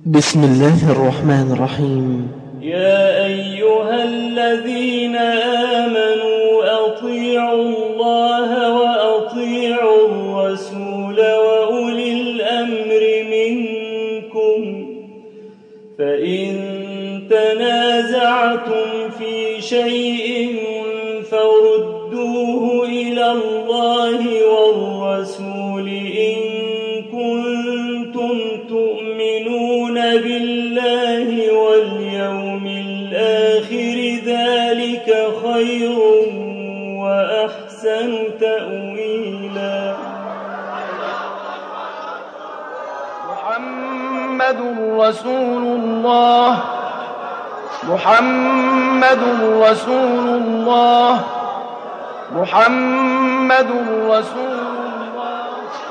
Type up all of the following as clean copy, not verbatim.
بسم الله الرحمن الرحيم. يا أيها الذين آمنوا أطيعوا الله وأطيعوا الرسول وأولي الأمر منكم، فإن تنازعتم في شيء فردوه إلى الله والرسول إن كنتم تؤمنون بالله واليوم الآخر، ذلك خير وأحسن تأويلا. محمد رسول الله، محمد رسول الله، محمد رسول الله.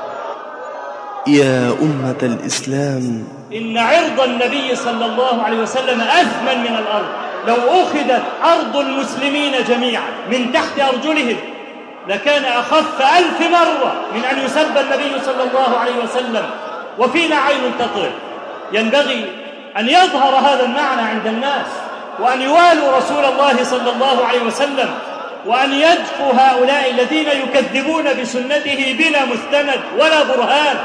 يا أمة الإسلام، إن عرض النبي صلى الله عليه وسلم أثمن من الأرض. لو أخذت أرض المسلمين جميعا من تحت أرجلهم لكان أخف 1000 مرة من أن يسب النبي صلى الله عليه وسلم وفينا عين تطرف. ينبغي أن يظهر هذا المعنى عند الناس، وأن يوالوا رسول الله صلى الله عليه وسلم، وأن يجفوا هؤلاء الذين يكذبون بسنته بلا مستند ولا برهان.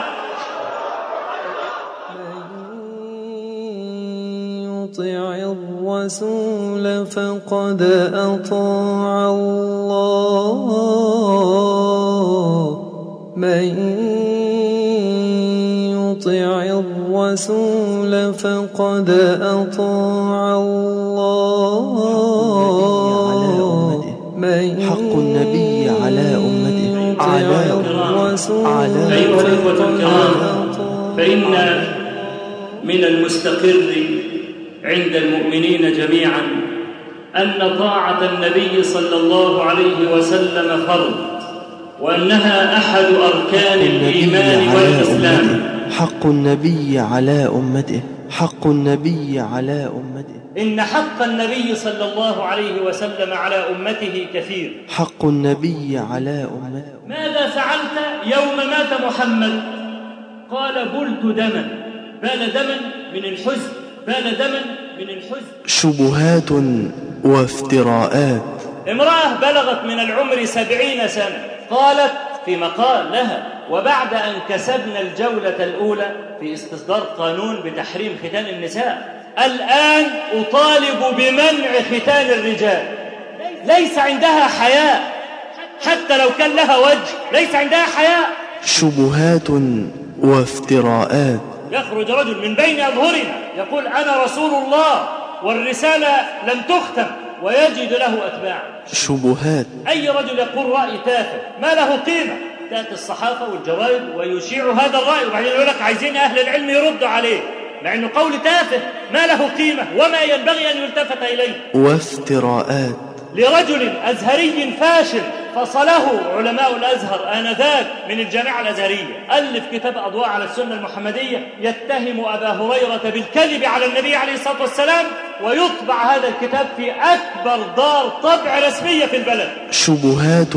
يطع الرسول فقد أطاع الله، من يطع الرسول فقد أطاع الله. حق النبي على أمته أيها الإخوة الكرام، فإن من المستقر عند المؤمنين جميعا أن طاعة النبي صلى الله عليه وسلم فرض، وأنها أحد أركان الإيمان والإسلام. حق النبي على أمته، حق النبي على أمته. إن حق النبي صلى الله عليه وسلم على أمته كثير. حق النبي على أمته. ماذا فعلت يوم مات محمد؟ قال بلت دما، بال دما من الحزن، بال دما من الحزن. شبهات وافتراءات. امرأة بلغت من العمر 70 سنة قالت في مقال لها: وبعد أن كسبنا الجولة الأولى في استصدار قانون بتحريم ختان النساء، الآن أطالب بمنع ختان الرجال. ليس عندها حياء، حتى لو كان لها وجه ليس عندها حياء. شبهات وافتراءات. يخرج رجل من بين أظهرنا يقول: أنا رسول الله والرسالة لم تختم، ويجد له أتباع. شبهات. أي رجل يقول رأي تافه ما له قيمة، تأتي الصحافة والجرائد ويشيع هذا الرأي، وبعدين يقول لك عايزين أهل العلم يردوا عليه، مع أنه قول تافه ما له قيمة وما ينبغي أن يلتفت إليه. وافتراءات. لرجل أزهري فاشل فصله علماء الأزهر آنذاك من الجامعة الأزهرية، ألف كتاب أضواء على السنة المحمدية يتهم أبا هريرة بالكذب على النبي عليه الصلاة والسلام، ويطبع هذا الكتاب في أكبر دار طبع رسمية في البلد. شبهات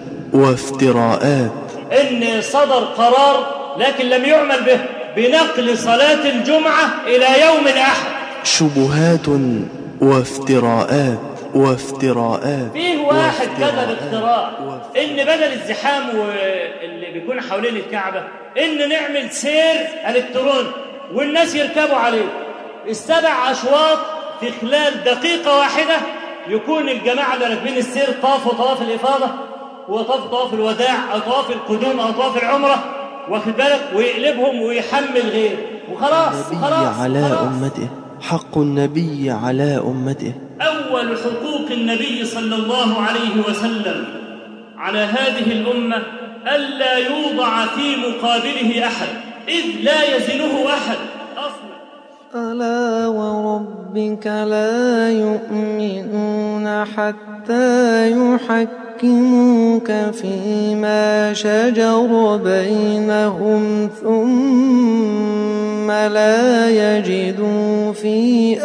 وافتراءات. إن صدر قرار لكن لم يعمل به بنقل صلاة الجمعة إلى يوم الأحد. شبهات وافتراءات. وافتراءات. فيه واحد كذب افتراء إن بدل الزحام اللي بيكون حوالين الكعبة إن نعمل سير إلكتروني والناس يركبوا عليه. 7 أشواط في خلال دقيقة واحدة يكون الجماعة اللي راكبين السير طافوا طواف الإفاضة وطافوا طواف الوداع أو طواف القدوم أو طواف العمرة، واخد بالك، ويقلبهم ويحمل غير، وخلاص النبي على أمته. حق النبي على أمته. أول حقوق النبي صلى الله عليه وسلم على هذه الأمة ألا يوضع في مقابله أحد، إذ لا يزنه أحد أصلا. ألا وربك لا يؤمنون حتى يحكموك فيما شجر بينهم ثم لا يجدوا في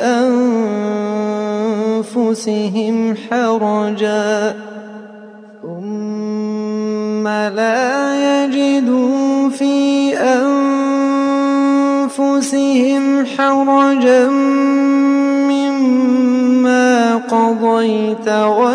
أنفسهم حرجا ثم لا يجدوا في أنفسهم حرجا مما قضيت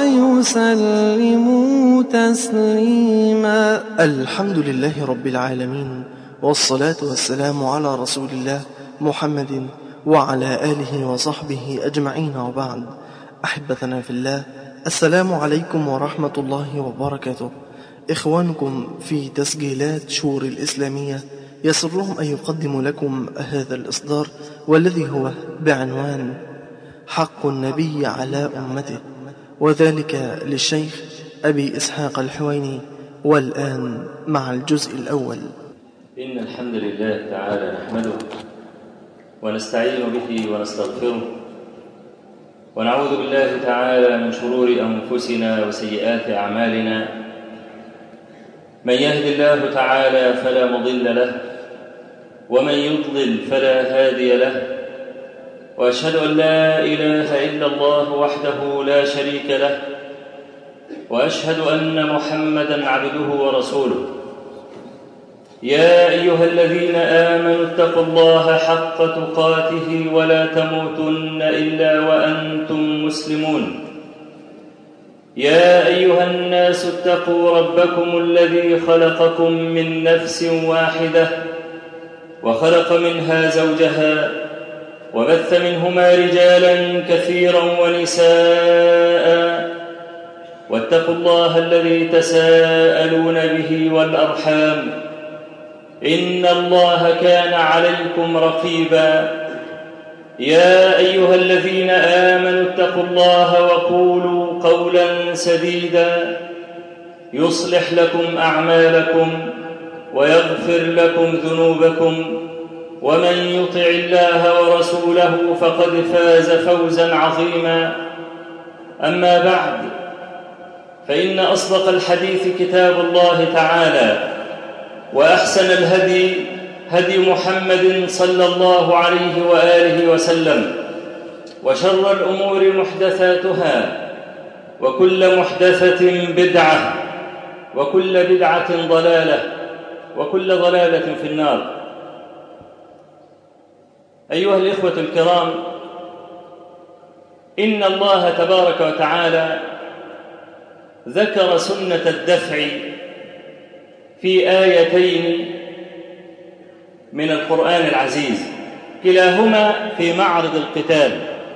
ويسلموا تسليما. الحمد لله رب العالمين، والصلاة والسلام على رسول الله محمد وعلى آله وصحبه أجمعين، وبعد. أحبتنا في الله، السلام عليكم ورحمة الله وبركاته. إخوانكم في تسجيلات شور الإسلامية يسرهم أن يقدموا لكم هذا الإصدار، والذي هو بعنوان حق النبي على أمته، وذلك للشيخ أبي إسحاق الحويني. والآن مع الجزء الأول. إن الحمد لله تعالى نحمده ونستعين به ونستغفره، ونعوذ بالله تعالى من شرور أنفسنا وسيئات أعمالنا. من يهد الله تعالى فلا مضل له، ومن يضلل فلا هادي له، وأشهد أن لا إله إلا الله وحده لا شريك له، وأشهد أن محمدًا عبده ورسوله. يا أيها الذين آمنوا اتقوا الله حق تقاته ولا تموتن إلا وأنتم مسلمون. يا أيها الناس اتقوا ربكم الذي خلقكم من نفس واحدة وخلق منها زوجها وبث منهما رجالا كثيرا ونساء، واتقوا الله الذي تساءلون به والأرحام، إن الله كان عليكم رقيبا. يا أيها الذين آمنوا اتقوا الله وقولوا قولا سديدا يصلح لكم أعمالكم ويغفر لكم ذنوبكم، ومن يطع الله ورسوله فقد فاز فوزا عظيما. أما بعد، فإن أصدق الحديث كتاب الله تعالى، وأحسن الهدي هدي محمد صلى الله عليه وآله وسلم، وشر الأمور محدثاتها، وكل محدثة بدعة، وكل بدعة ضلالة، وكل ضلالة في النار. أيها الإخوة الكرام، إن الله تبارك وتعالى ذكر سنة الدفع في آيتين من القرآن العزيز، كلاهما في معرض القتال.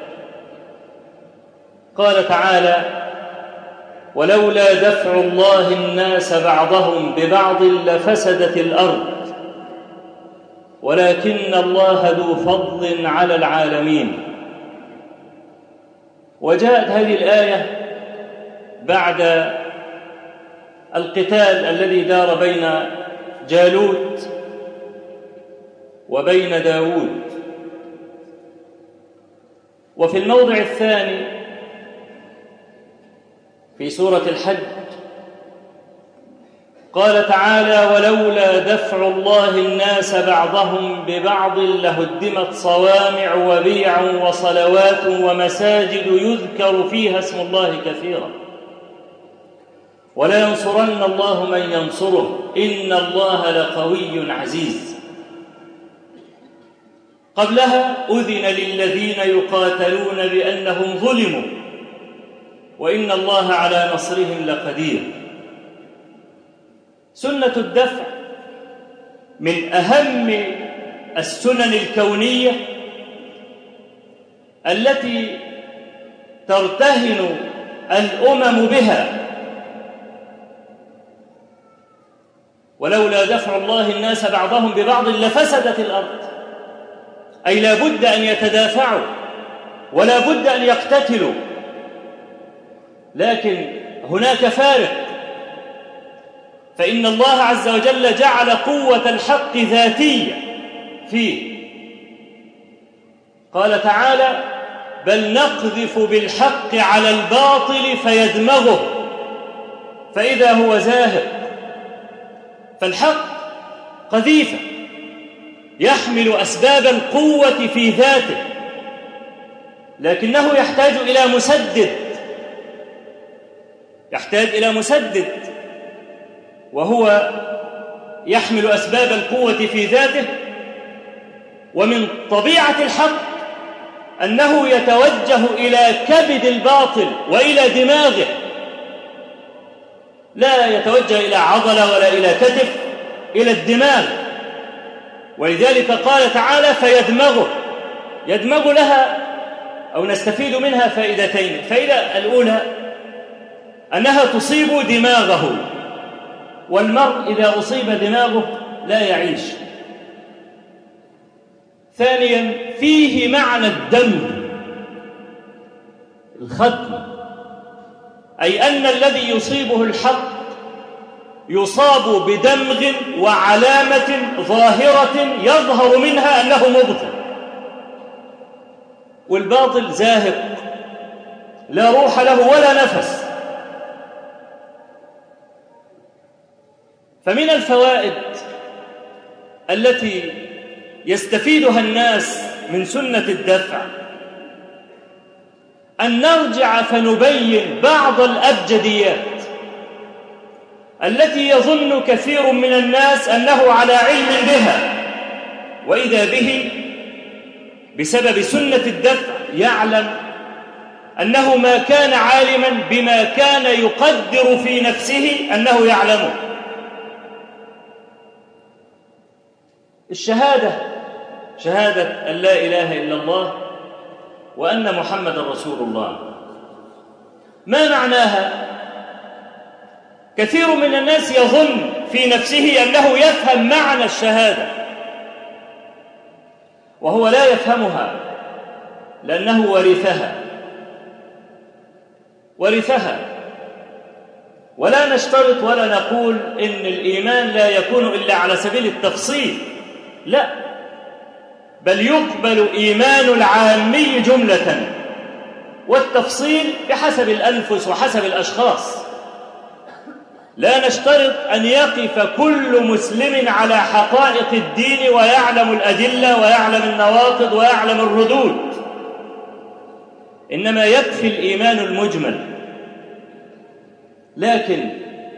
قال تعالى: ولولا دفع الله الناس بعضهم ببعض لفسدت الأرض ولكن الله ذو فضل على العالمين. وجاءت هذه الآية بعد القتال الذي دار بين جالوت وبين داود. وفي الموضع الثاني في سورة الحج قال تعالى: ولولا دفع الله الناس بعضهم ببعض لهدمت صوامع وبيع وصلوات ومساجد يذكر فيها اسم الله كثيرا ولا ينصرن الله من ينصره إن الله لقوي عزيز. قبلها أذن للذين يقاتلون بأنهم ظلموا وإن الله على نصرهم لقدير. سنة الدفع من أهم السنن الكونية التي ترتهن الأمم بها. ولولا دفع الله الناس بعضهم ببعض لفسدت الأرض، أي لا بد أن يتدافعوا ولا بد أن يقتتلوا، لكن هناك فارق، فإن الله عز وجل جعل قوة الحق ذاتية فيه. قال تعالى: بل نقذف بالحق على الباطل فيدمغه فإذا هو زاهق. فالحق قذيفة يحمل أسباب القوة في ذاته، لكنه يحتاج إلى مسدد، وهو يحمل أسباب القوة في ذاته ومن طبيعة الحق أنه يتوجه إلى كبد الباطل وإلى دماغه، لا يتوجه إلى عضلة ولا إلى كتف، إلى الدماغ. ولذلك قال تعالى يدمغ لها أو نستفيد منها فائدتين. الفائدة الأولى أنها تصيب دماغه، والمرء إذا أصيب دماغه لا يعيش. ثانيا فيه معنى الدمغ، الختم، أي أن الذي يصيبه الحق يصاب بدمغ وعلامة ظاهرة يظهر منها أنه مبطل، والباطل زاهق لا روح له ولا نفس. فمن الفوائد التي يستفيدها الناس من سنة الدفع أن نرجع فنبين بعض الأبجديات التي يظن كثير من الناس أنه على علم بها، وإذا به بسبب سنة الدفع يعلم أنه ما كان عالما بما كان يقدر في نفسه أنه يعلمه. الشهادة، شهادة أن لا إله إلا الله وأن محمد رسول الله، ما معناها؟ كثير من الناس يظن في نفسه أنه يفهم معنى الشهادة، وهو لا يفهمها لأنه ورثها. ولا نشترط ولا نقول إن الإيمان لا يكون إلا على سبيل التفصيل، لا، بل يقبل إيمان العامي جملة، والتفصيل بحسب الأنفس وحسب الأشخاص. لا نشترط أن يقف كل مسلم على حقائق الدين ويعلم الأدلة ويعلم النواقض ويعلم الردود، إنما يكفي الإيمان المجمل. لكن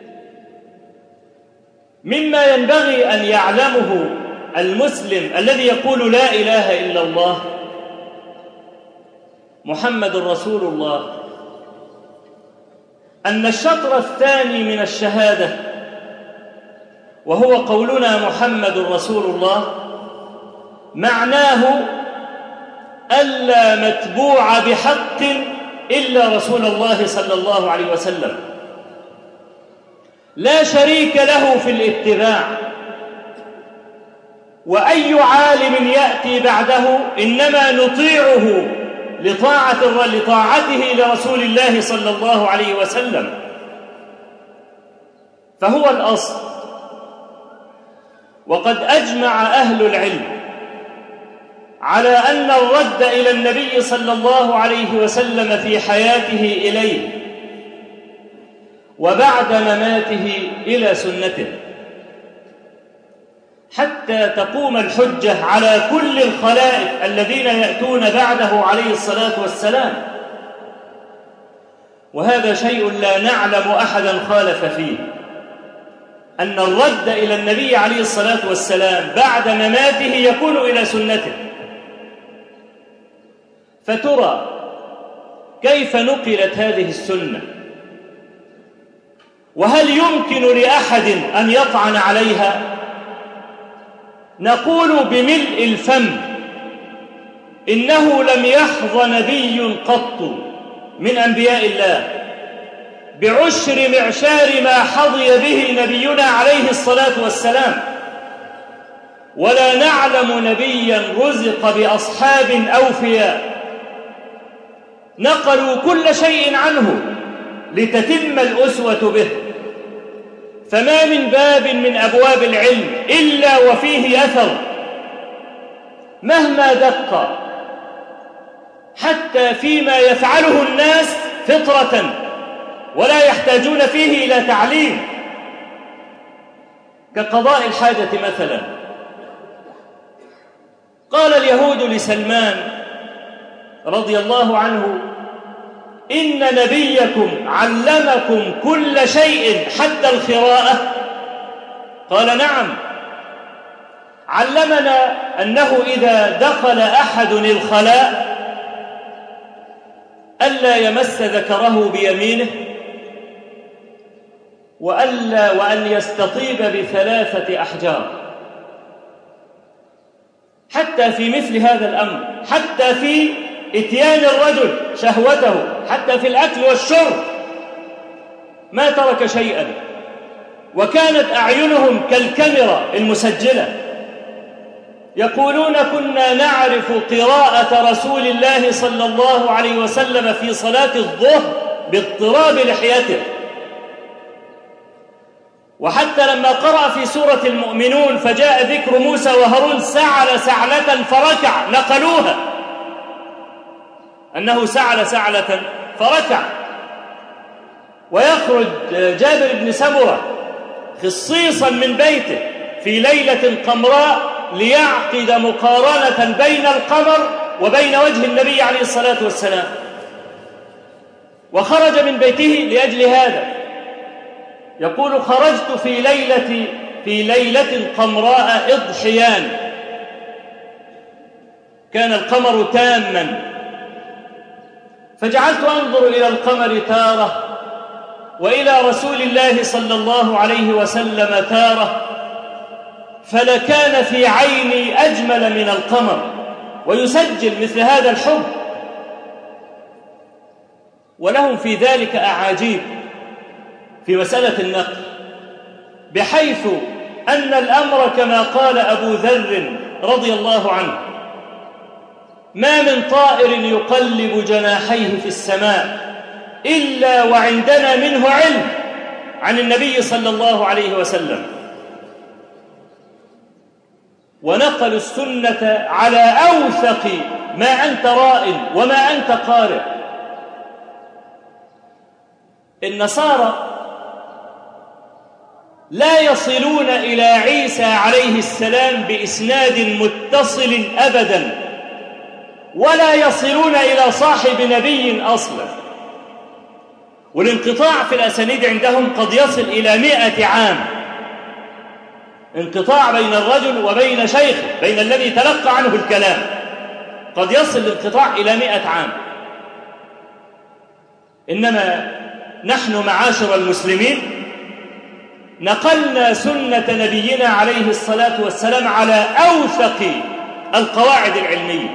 مما ينبغي أن يعلمه المسلم الذي يقول لا إله إلا الله محمد رسول الله أن الشطر الثاني من الشهادة، وهو قولنا محمد رسول الله، معناه ألا متبوع بحق إلا رسول الله صلى الله عليه وسلم، لا شريك له في الاتباع، وأي عالم يأتي بعده إنما نطيعه لطاعته لرسول الله صلى الله عليه وسلم، فهو الأصل. وقد أجمع أهل العلم على أن الرد إلى النبي صلى الله عليه وسلم في حياته إليه وبعد مماته إلى سنته، حتى تقوم الحجة على كل الخلائق الذين يأتون بعده عليه الصلاة والسلام. وهذا شيء لا نعلم أحدا خالف فيه، أن الرد إلى النبي عليه الصلاة والسلام بعد مماته يكون إلى سنته. فترى كيف نقلت هذه السنة؟ وهل يمكن لأحد أن يطعن عليها؟ نقول بملء الفم إنه لم يحظ نبي قط من أنبياء الله بعشر معشار ما حظي به نبينا عليه الصلاة والسلام، ولا نعلم نبيا رزق بأصحاب أوفياء نقلوا كل شيء عنه لتتم الأسوة به. فما من باب من أبواب العلم إلا وفيه أثر مهما دق، حتى فيما يفعله الناس فطرة ولا يحتاجون فيه إلى تعليم، كقضاء الحاجة مثلا. قال اليهود لسلمان رضي الله عنه: إن نبيكم علمكم كل شيء حتى القراءة. قال: نعم، علمنا أنه إذا دخل أحد الخلاء ألا يمس ذكره بيمينه، وأن يستطيب ب3 أحجار. حتى في مثل هذا الأمر، حتى في إتيان الرجل شهوته، حتى في الأكل والشرب ما ترك شيئا، وكانت أعينهم كالكاميرا المسجلة. يقولون كنا نعرف قراءة رسول الله صلى الله عليه وسلم في صلاة الظهر باضطراب لحيته، وحتى لما قرأ في سورة المؤمنون فجاء ذكر موسى وهارون سعل سعلة فركع، نقلوها أنه سعل سعلة فركع. ويخرج جابر بن سمرة خصيصا من بيته في ليلة قمراء ليعقد مقارنة بين القمر وبين وجه النبي عليه الصلاة والسلام، وخرج من بيته لأجل هذا. يقول خرجت في ليلة قمراء إضحيان، كان القمر تاما، فجعلت أنظر إلى القمر تارة وإلى رسول الله صلى الله عليه وسلم تارة، فلكان في عيني أجمل من القمر. ويسجل مثل هذا الحب، ولهم في ذلك أعاجيب في مسألة النقل، بحيث أن الأمر كما قال أبو ذر رضي الله عنه: ما من طائر يقلب جناحيه في السماء إلا وعندنا منه علم عن النبي صلى الله عليه وسلم. ونقلوا السنة على أوثق ما أنت رائن وما أنت قارئ. النصارى لا يصلون إلى عيسى عليه السلام بإسناد متصل أبدا، ولا يصلون إلى صاحب نبي أصلا، والانقطاع في الأسانيد عندهم قد يصل إلى 100 عام، انقطاع بين الرجل وبين شيخه، بين الذي تلقى عنه الكلام، قد يصل الانقطاع إلى 100 عام. إنما نحن معاشر المسلمين نقلنا سنة نبينا عليه الصلاة والسلام على أوثق القواعد العلمية،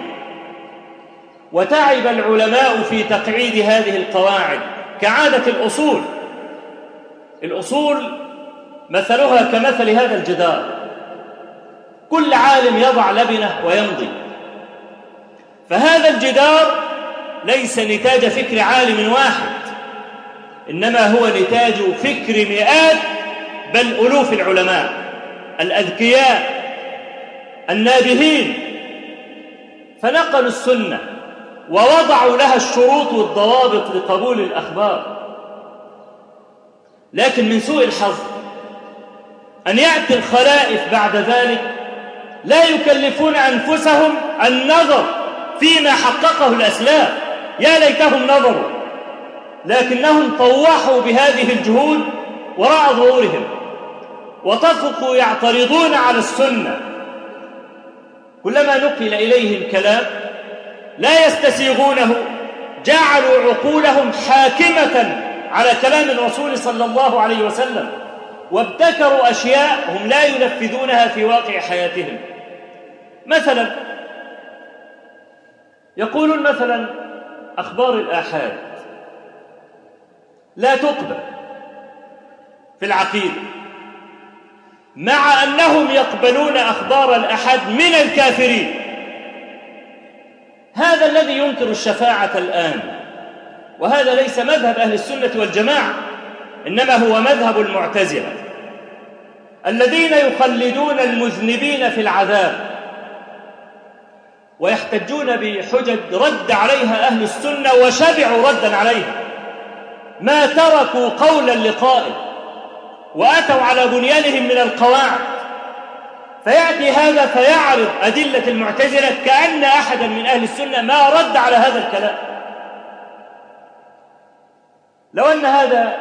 وتعب العلماء في تقعيد هذه القواعد كعادة الأصول. الأصول مثلها كمثل هذا الجدار، كل عالم يضع لبنة ويمضي، فهذا الجدار ليس نتاج فكر عالم واحد، إنما هو نتاج فكر مئات بل ألوف العلماء الأذكياء النابهين، فنقلوا السنة ووضعوا لها الشروط والضوابط لقبول الأخبار. لكن من سوء الحظ أن يأتي الخلائف بعد ذلك لا يكلفون أنفسهم النظر فيما حققه الأسلاف، يا ليتهم نظروا، لكنهم طوحوا بهذه الجهود وراء ظهورهم، وطفقوا يعترضون على السنة. كلما نقل إليهم كلام لا يستسيغونه جعلوا عقولهم حاكمة على كلام الرسول صلى الله عليه وسلم، وابتكروا أشياء هم لا ينفذونها في واقع حياتهم. مثلا يقولون مثلا أخبار الآحاد لا تقبل في العقيدة، مع أنهم يقبلون أخبار الآحاد من الكافرين. هذا الذي ينكر الشفاعة الآن، وهذا ليس مذهب أهل السنة والجماعة، إنما هو مذهب المعتزلة الذين يخلدون المذنبين في العذاب، ويحتجون بحجج رد عليها أهل السنة وشبعوا ردا عليها، ما تركوا قولا لقائل وأتوا على بنيانهم من القواعد. فيأتي هذا فيعرض أدلة المعتزلة كأن أحدا من أهل السنة ما رد على هذا الكلام. لو أن هذا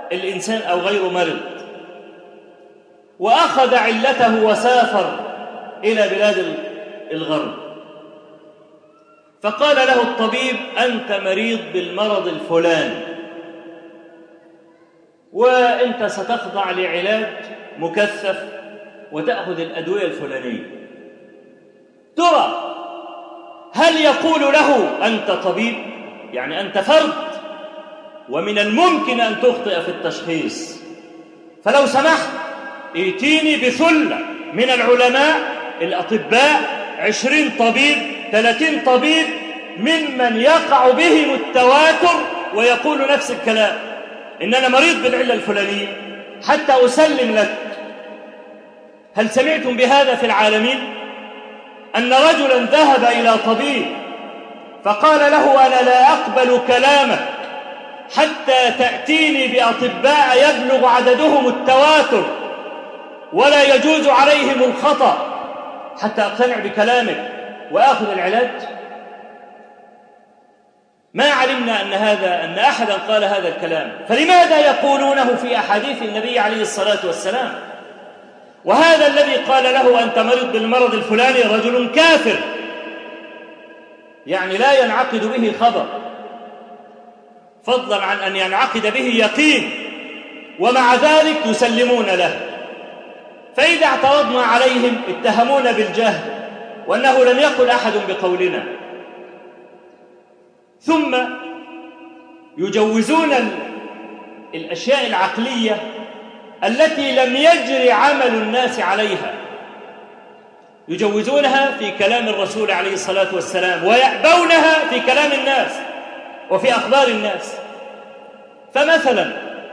الإنسان أو غيره مرض وأخذ علته وسافر إلى بلاد الغرب. فقال له الطبيب: أنت مريض بالمرض الفلاني، وأنت ستخضع لعلاج مكثف وتأخذ الأدوية الفلانية. ترى هل يقول له أنت طبيب؟ يعني أنت فرد، ومن الممكن أن تخطئ في التشخيص، فلو سمحت ائتيني بثلة من العلماء الأطباء، 20 طبيب 30 طبيب ممن يقع بهم التواتر ويقول نفس الكلام، إن أنا مريض بالعلة الفلانية حتى أسلم لك. هل سمعتم بهذا في العالمين؟ أن رجلا ذهب إلى طبيب فقال له: أنا لا أقبل كلامك حتى تأتيني بأطباء يبلغ عددهم التواتر ولا يجوز عليهم الخطأ حتى أقتنع بكلامك وآخذ العلاج. ما علمنا أن أحدا قال هذا الكلام، فلماذا يقولونه في أحاديث النبي عليه الصلاة والسلام؟ وهذا الذي قال له أنت مريض بالمرض الفلاني رجل كافر، يعني لا ينعقد به خبر، فضلا عن أن ينعقد به يقين، ومع ذلك يسلمون له. فإذا اعترضنا عليهم اتهمونا بالجهل وأنه لم يقل أحد بقولنا، ثم يجوزون الأشياء العقلية التي لم يجري عمل الناس عليها، يجوزونها في كلام الرسول عليه الصلاة والسلام ويأبونها في كلام الناس وفي أخبار الناس. فمثلا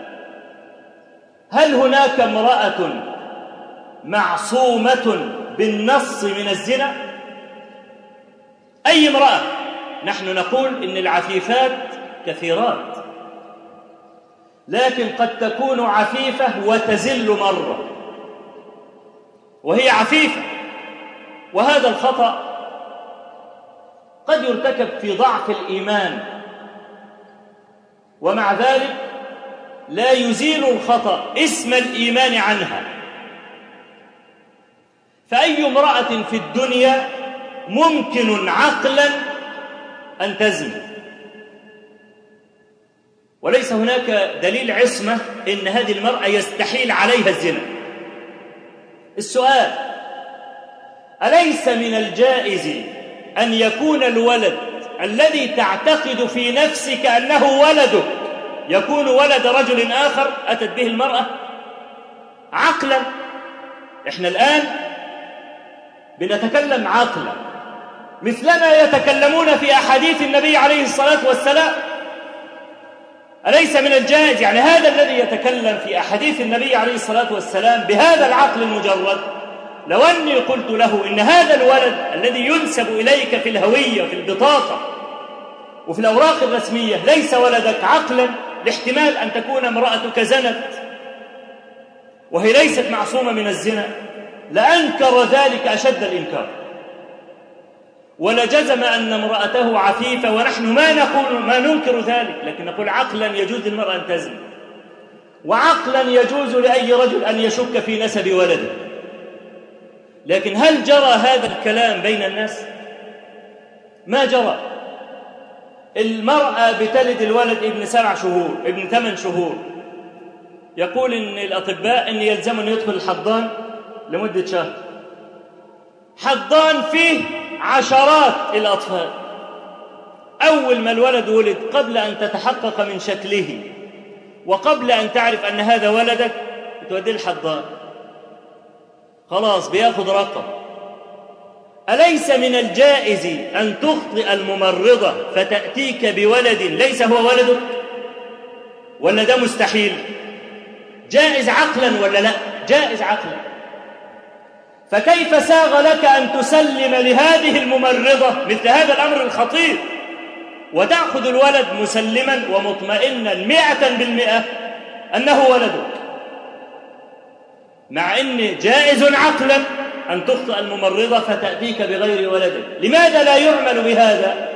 هل هناك امرأة معصومة بالنص من الزنا؟ أي امرأة؟ نحن نقول إن العفيفات كثيرات، لكن قد تكون عفيفة وتزل مرة وهي عفيفة، وهذا الخطأ قد يرتكب في ضعف الإيمان، ومع ذلك لا يزيل الخطأ اسم الإيمان عنها. فأي امرأة في الدنيا ممكن عقلا أن تزني، وليس هناك دليل عصمة إن هذه المرأة يستحيل عليها الزنا. السؤال: أليس من الجائز أن يكون الولد الذي تعتقد في نفسك أنه ولدك يكون ولد رجل آخر أتت به المرأة عقلا؟ إحنا الآن بنتكلم عقلا مثلما يتكلمون في أحاديث النبي عليه الصلاة والسلام. أليس من الجائز، يعني هذا الذي يتكلم في أحاديث النبي عليه الصلاة والسلام بهذا العقل المجرد، لو أني قلت له إن هذا الولد الذي ينسب إليك في الهوية في البطاقة وفي الأوراق الرسمية ليس ولدك عقلا، لاحتمال أن تكون امرأتك زنت وهي ليست معصومة من الزنا، لأنكر ذلك أشد الإنكار، ولجزم أن امرأته عفيفة. ونحن ما ننكر ذلك، لكن نقول عقلا يجوز للمرأة أن تزني، وعقلا يجوز لأي رجل أن يشك في نسب ولده. لكن هل جرى هذا الكلام بين الناس؟ ما جرى. المرأة بتلد الولد ابن 7 شهور ابن 8 شهور، يقول إن الأطباء إن يلزم أن يدخل الحضان لمدة شهر، حضان فيه عشرات الأطفال. أول ما الولد ولد، قبل أن تتحقق من شكله وقبل أن تعرف أن هذا ولدك، توديه الحضان، خلاص بياخذ رقم. أليس من الجائز أن تخطئ الممرضة فتأتيك بولد ليس هو ولدك؟ ولا ده مستحيل؟ جائز عقلا ولا لا؟ جائز عقلا. فكيف ساغ لك أن تسلم لهذه الممرضة مثل هذا الأمر الخطير وتأخذ الولد مسلما ومطمئنا 100% أنه ولدك، مع أن جائز عقلا أن تخطئ الممرضة فتأتيك بغير ولدك؟ لماذا لا يعمل بهذا؟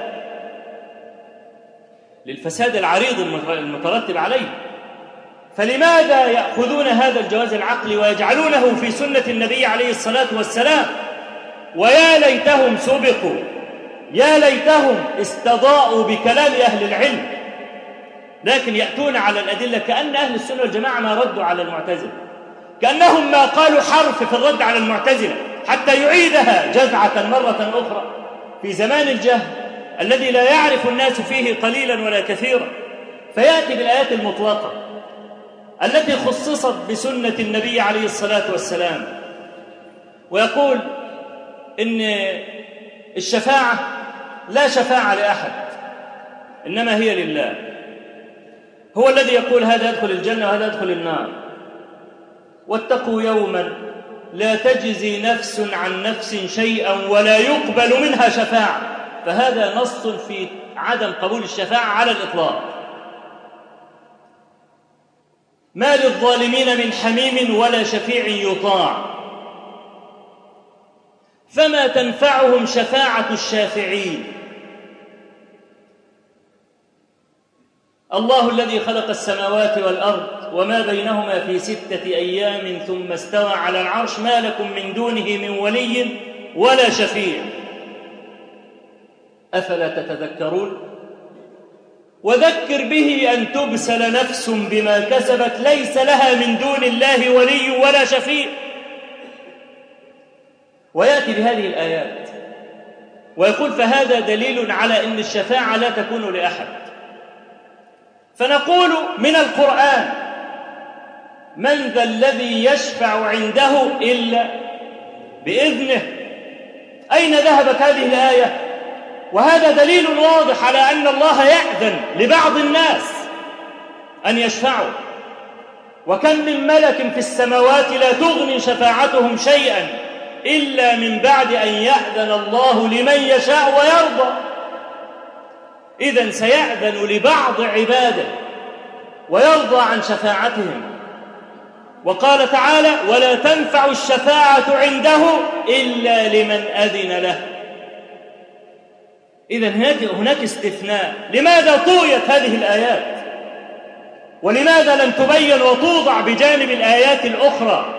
للفساد العريض المترتب عليه. فلماذا يأخذون هذا الجواز العقلي ويجعلونه في سنة النبي عليه الصلاة والسلام ويا ليتهم سبقوا، يا ليتهم استضاءوا بكلام أهل العلم، لكن يأتون على الأدلة كأن أهل السنة والجماعة ما ردوا على المعتزلة، كأنهم ما قالوا حرف في الرد على المعتزلة حتى يعيدها جذعة مرة أخرى في زمان الجهل الذي لا يعرف الناس فيه قليلا ولا كثيرا، فيأتي بالآيات المطلقة التي خصصت بسنة النبي عليه الصلاة والسلام، ويقول إن الشفاعة لا شفاعة لأحد إنما هي لله، هو الذي يقول هذا يدخل الجنة وهذا يدخل النار. واتقوا يوما لا تجزي نفس عن نفس شيئا ولا يقبل منها شفاعة، فهذا نص في عدم قبول الشفاعة على الإطلاق. ما للظالمين من حميم ولا شفيع يطاع، فما تنفعهم شفاعة الشافعين. الله الذي خلق السماوات والأرض وما بينهما في 6 أيام ثم استوى على العرش، ما لكم من دونه من ولي ولا شفيع، أفلا تتذكرون؟ وذكر به أن تبسل نفس بما كسبت ليس لها من دون الله ولي ولا شفيع. ويأتي بهذه الآيات ويقول فهذا دليل على أن الشفاعة لا تكون لأحد. فنقول من القرآن من ذا الذي يشفع عنده إلا بإذنه. أين ذهبت هذه الآية؟ وهذا دليل واضح على أن الله يأذن لبعض الناس أن يشفعوا، وكم من ملك في السماوات لا تغني شفاعتهم شيئا إلا من بعد أن يأذن الله لمن يشاء ويرضى. إذن سيأذن لبعض عباده ويرضى عن شفاعتهم. وقال تعالى ولا تنفع الشفاعة عنده إلا لمن أذن له. إذن هناك استثناء. لماذا طويت هذه الآيات؟ ولماذا لم تبين وتوضع بجانب الآيات الأخرى؟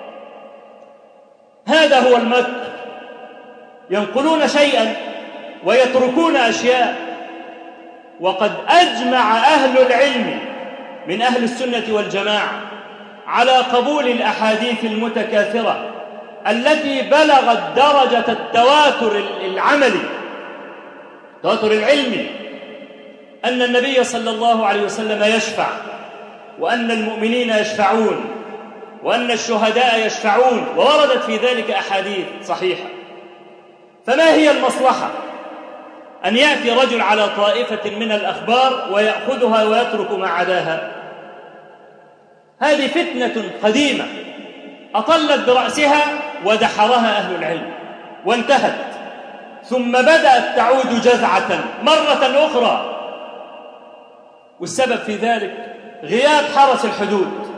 هذا هو المكر، ينقلون شيئا ويتركون أشياء. وقد أجمع أهل العلم من أهل السنة والجماعة على قبول الأحاديث المتكاثرة التي بلغت درجة التواتر العملي، التواتر العلمي، أن النبي صلى الله عليه وسلم يشفع، وأن المؤمنين يشفعون، وأن الشهداء يشفعون، ووردت في ذلك أحاديث صحيحة. فما هي المصلحة أن يأتي رجل على طائفة من الأخبار ويأخذها ويترك ما عداها؟ هذه فتنة قديمة أطلت برأسها ودحرها أهل العلم وانتهت، ثم بدأت تعود جذعة مرة أخرى. والسبب في ذلك غياب حرس الحدود.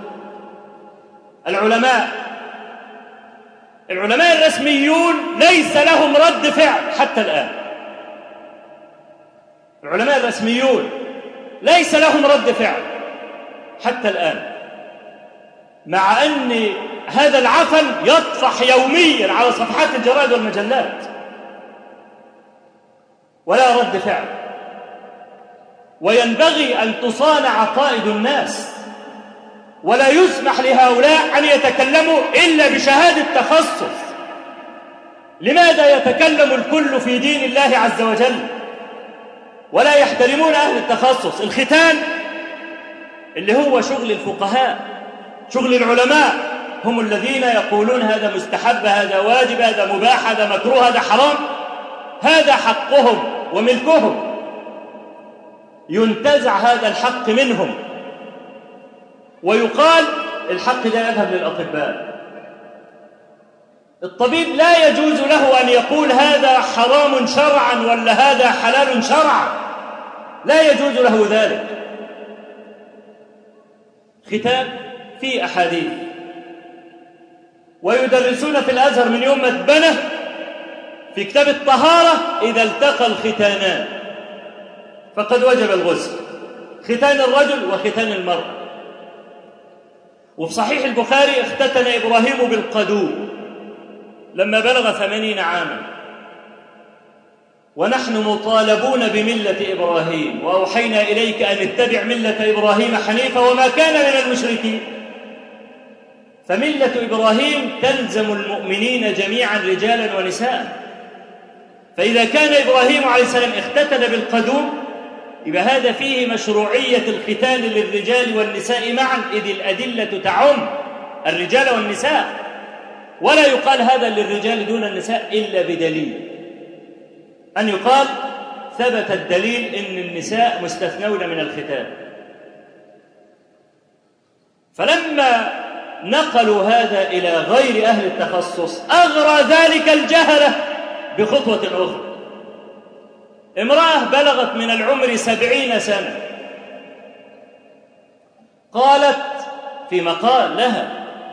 العلماء الرسميون ليس لهم رد فعل حتى الآن. العلماء الرسميون ليس لهم رد فعل حتى الآن، مع أن هذا العفن يطفح يوميا على صفحات الجرائد والمجلات، ولا رد فعل. وينبغي أن تصان عقائد الناس، ولا يسمح لهؤلاء أن يتكلموا إلا بشهادة تخصص. لماذا يتكلم الكل في دين الله عز وجل ولا يحترمون أهل التخصص؟ الختان اللي هو شغل الفقهاء، شغل العلماء، هم الذين يقولون هذا مستحب، هذا واجب، هذا مباح، هذا مكروه، هذا حرام. هذا حقهم وملكهم، ينتزع هذا الحق منهم ويقال الحق ده يذهب للأطباء. الطبيب لا يجوز له أن يقول هذا حرام شرعا ولا هذا حلال شرعا، لا يجوز له ذلك. ختان في أحاديث، ويدرسون في الأزهر من يوم ما اتبنى في كتاب الطهارة إذا التقى الختانان فقد وجب الغسل، ختان الرجل وختان المرأة. وفي صحيح البخاري اختتن إبراهيم بالقدوم، لما بلغ 80 عاما ونحن مطالبون بملة إبراهيم وأوحينا إليك أن اتبع ملة إبراهيم حنيفا وما كان من المشركين، فملة إبراهيم تلزم المؤمنين جميعا رجالا ونساء. فإذا كان إبراهيم عليه السلام اختتن بالقدوم يبقى هذا فيه مشروعية الختان للرجال والنساء معا، إذ الأدلة تعم الرجال والنساء، ولا يقال هذا للرجال دون النساء إلا بدليل، أن يقال ثبت الدليل إن النساء مستثنون من الختان. فلما نقلوا هذا إلى غير أهل التخصص أغرى ذلك الجهلة بخطوة أخرى. امرأة بلغت من العمر 70 سنة قالت في مقال لها: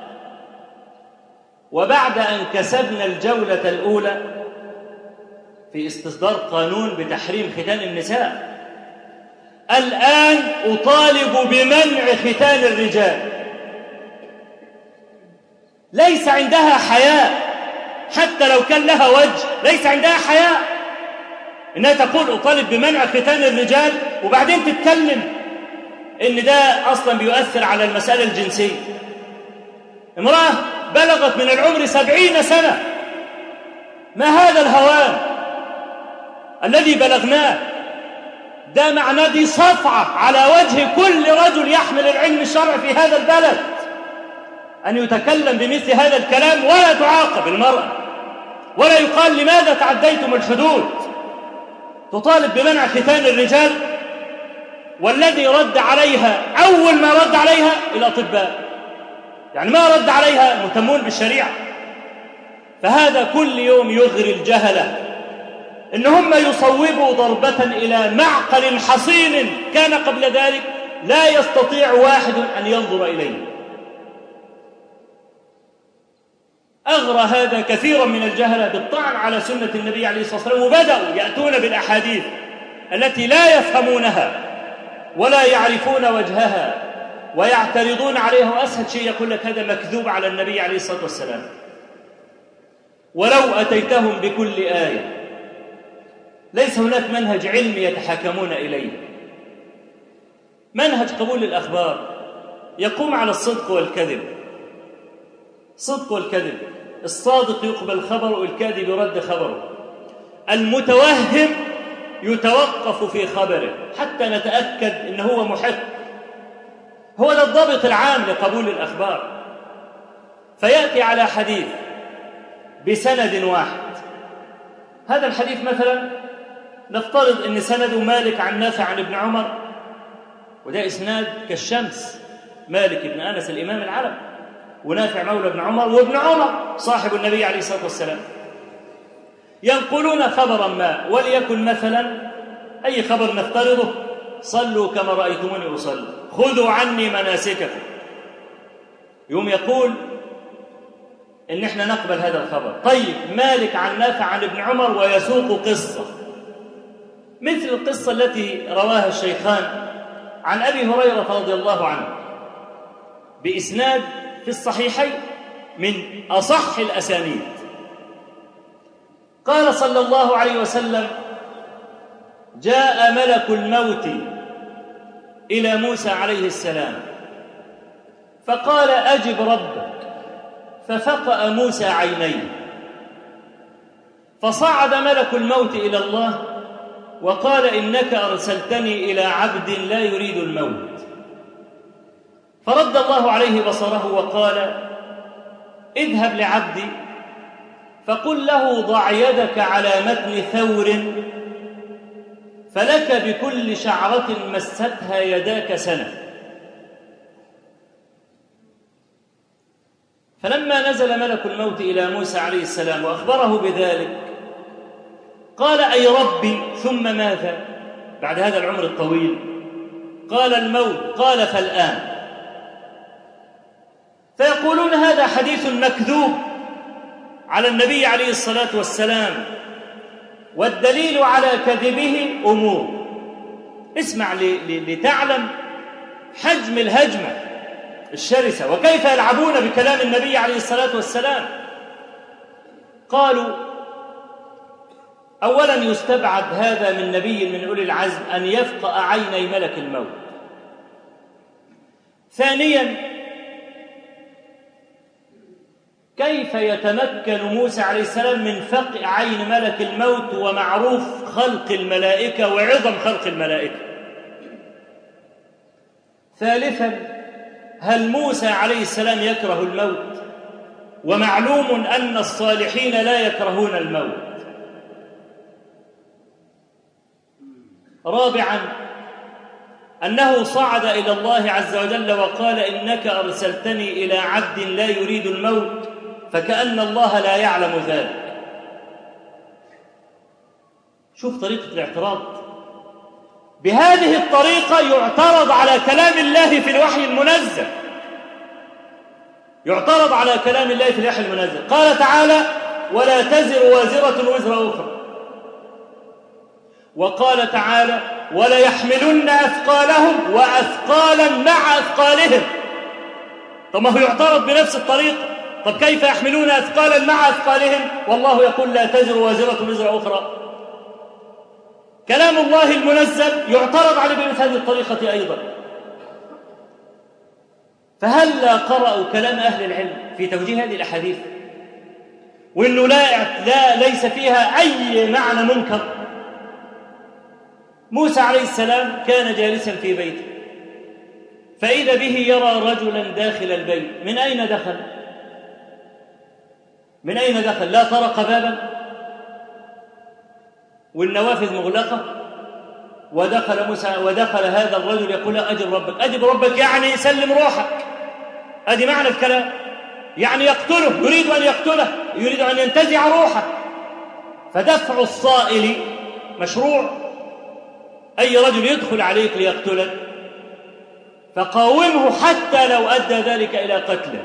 وبعد أن كسبنا الجولة الأولى في استصدار قانون بتحريم ختان النساء، الآن أطالب بمنع ختان الرجال. ليس عندها حياء، حتى لو كان لها وجه ليس عندها حياء إنها تقول أطالب بمنع ختان الرجال وبعدين تتكلم إن ده أصلا بيؤثر على المسألة الجنسية. امرأة بلغت من العمر 70 سنة، ما هذا الهوان الذي بلغناه؟ ده معناه دي صفعة على وجه كل رجل يحمل العلم الشرعي في هذا البلد أن يتكلم بمثل هذا الكلام ولا تعاقب المرأة، ولا يقال لماذا تعديتم الحدود. تطالب بمنع ختان الرجال، والذي رد عليها أول ما رد عليها الأطباء، يعني ما رد عليها مهتمون بالشريعة. فهذا كل يوم يغري الجهلة إن هم يصوبوا ضربة إلى معقل حصين كان قبل ذلك لا يستطيع واحد أن ينظر إليه. أغرى هذا كثيرا من الجهلة بالطعن على سنة النبي عليه الصلاة والسلام، وبدأوا يأتون بالأحاديث التي لا يفهمونها ولا يعرفون وجهها ويعترضون عليها، وأسهل شيء يقول لك هذا مكذوب على النبي عليه الصلاة والسلام. ولو أتيتهم بكل آية، ليس هناك منهج علمي يتحاكمون إليه. منهج قبول الأخبار يقوم على الصدق والكذب. صدق والكذب، الصادق يقبل خبره والكاذب يرد خبره. المتوهم يتوقف في خبره حتى نتأكد إنه هو محق. هو ده الضابط العام لقبول الأخبار. فيأتي على حديث بسند واحد، هذا الحديث مثلا نفترض أن سنده مالك عن نافع عن ابن عمر، وده إسناد كالشمس، مالك بن أنس الإمام العرب، ونافع مولى ابن عمر، وابن عمر صاحب النبي عليه الصلاة والسلام، ينقلون خبرا ما، وليكن مثلا أي خبر نفترضه: صلوا كما رأيتموني أصلي، خذوا عني مناسككم. يوم يقول إن إحنا نقبل هذا الخبر. طيب مالك عن نافع عن ابن عمر ويسوق قصة مثل القصة التي رواها الشيخان عن أبي هريرة رضي الله عنه بإسناد في الصحيحين من أصح الأسانيد. قال صلى الله عليه وسلم: جاء ملك الموت إلى موسى عليه السلام فقال: أجب ربك. ففقأ موسى عينيه، فصعد ملك الموت إلى الله وقال: إنك أرسلتني إلى عبد لا يريد الموت. فرد الله عليه بصره وقال: اذهب لعبدي فقل له ضع يدك على متن ثور فلك بكل شعرة مستها يداك سنة. فلما نزل ملك الموت إلى موسى عليه السلام وأخبره بذلك قال: أي ربي ثم ماذا بعد هذا العمر الطويل؟ قال: الموت. قال: فالآن. فيقولون هذا حديث مكذوب على النبي عليه الصلاة والسلام، والدليل على كذبه أمور. اسمع لتعلم حجم الهجمة الشرسة وكيف يلعبون بكلام النبي عليه الصلاة والسلام. قالوا أولا يستبعد هذا من نبي من أولي العزم أن يفقأ عيني ملك الموت. ثانيا كيف يتمكن موسى عليه السلام من فقع عين ملك الموت ومعروف خلق الملائكة وعظم خلق الملائكة؟ ثالثا هل موسى عليه السلام يكره الموت؟ ومعلوم أن الصالحين لا يكرهون الموت. رابعا أنه صعد إلى الله عز وجل وقال إنك أرسلتني إلى عبد لا يريد الموت، فكأن الله لا يعلم ذلك. شوف طريقة الاعتراض. بهذه الطريقة يعترض على كلام الله في الوحي المنزل، يعترض على كلام الله في الوحي المنزل. قال تعالى ولا تزر وازرة وزر أخرى، وقال تعالى ولا يحملن أثقالهم وأثقالا مع أثقالهم. طب ما هو يعترض بنفس الطريقة. طب كيف يحملون أثقالا مع أثقالهم والله يقول لا تزر وازرة وزر أخرى؟ كلام الله المنزل يعترض عليه بهذه الطريقة أيضا. فهل لا قرأوا كلام أهل العلم في توجيه هذه الأحاديث وإنه ليس فيها أي معنى منكر؟ موسى عليه السلام كان جالسا في بيته، فإذا به يرى رجلا داخل البيت. من أين دخل؟ من أين دخل؟ لا طرق بابا والنوافذ مغلقة، ودخل هذا الرجل يقول أجب ربك. أجب ربك يعني سلم روحك، هذه معنى الكلام، يعني يقتله، يريد أن يقتله، يريد أن ينتزع روحه. فدفع الصائل مشروع. أي رجل يدخل عليك ليقتلك فقاومه حتى لو أدى ذلك إلى قتله.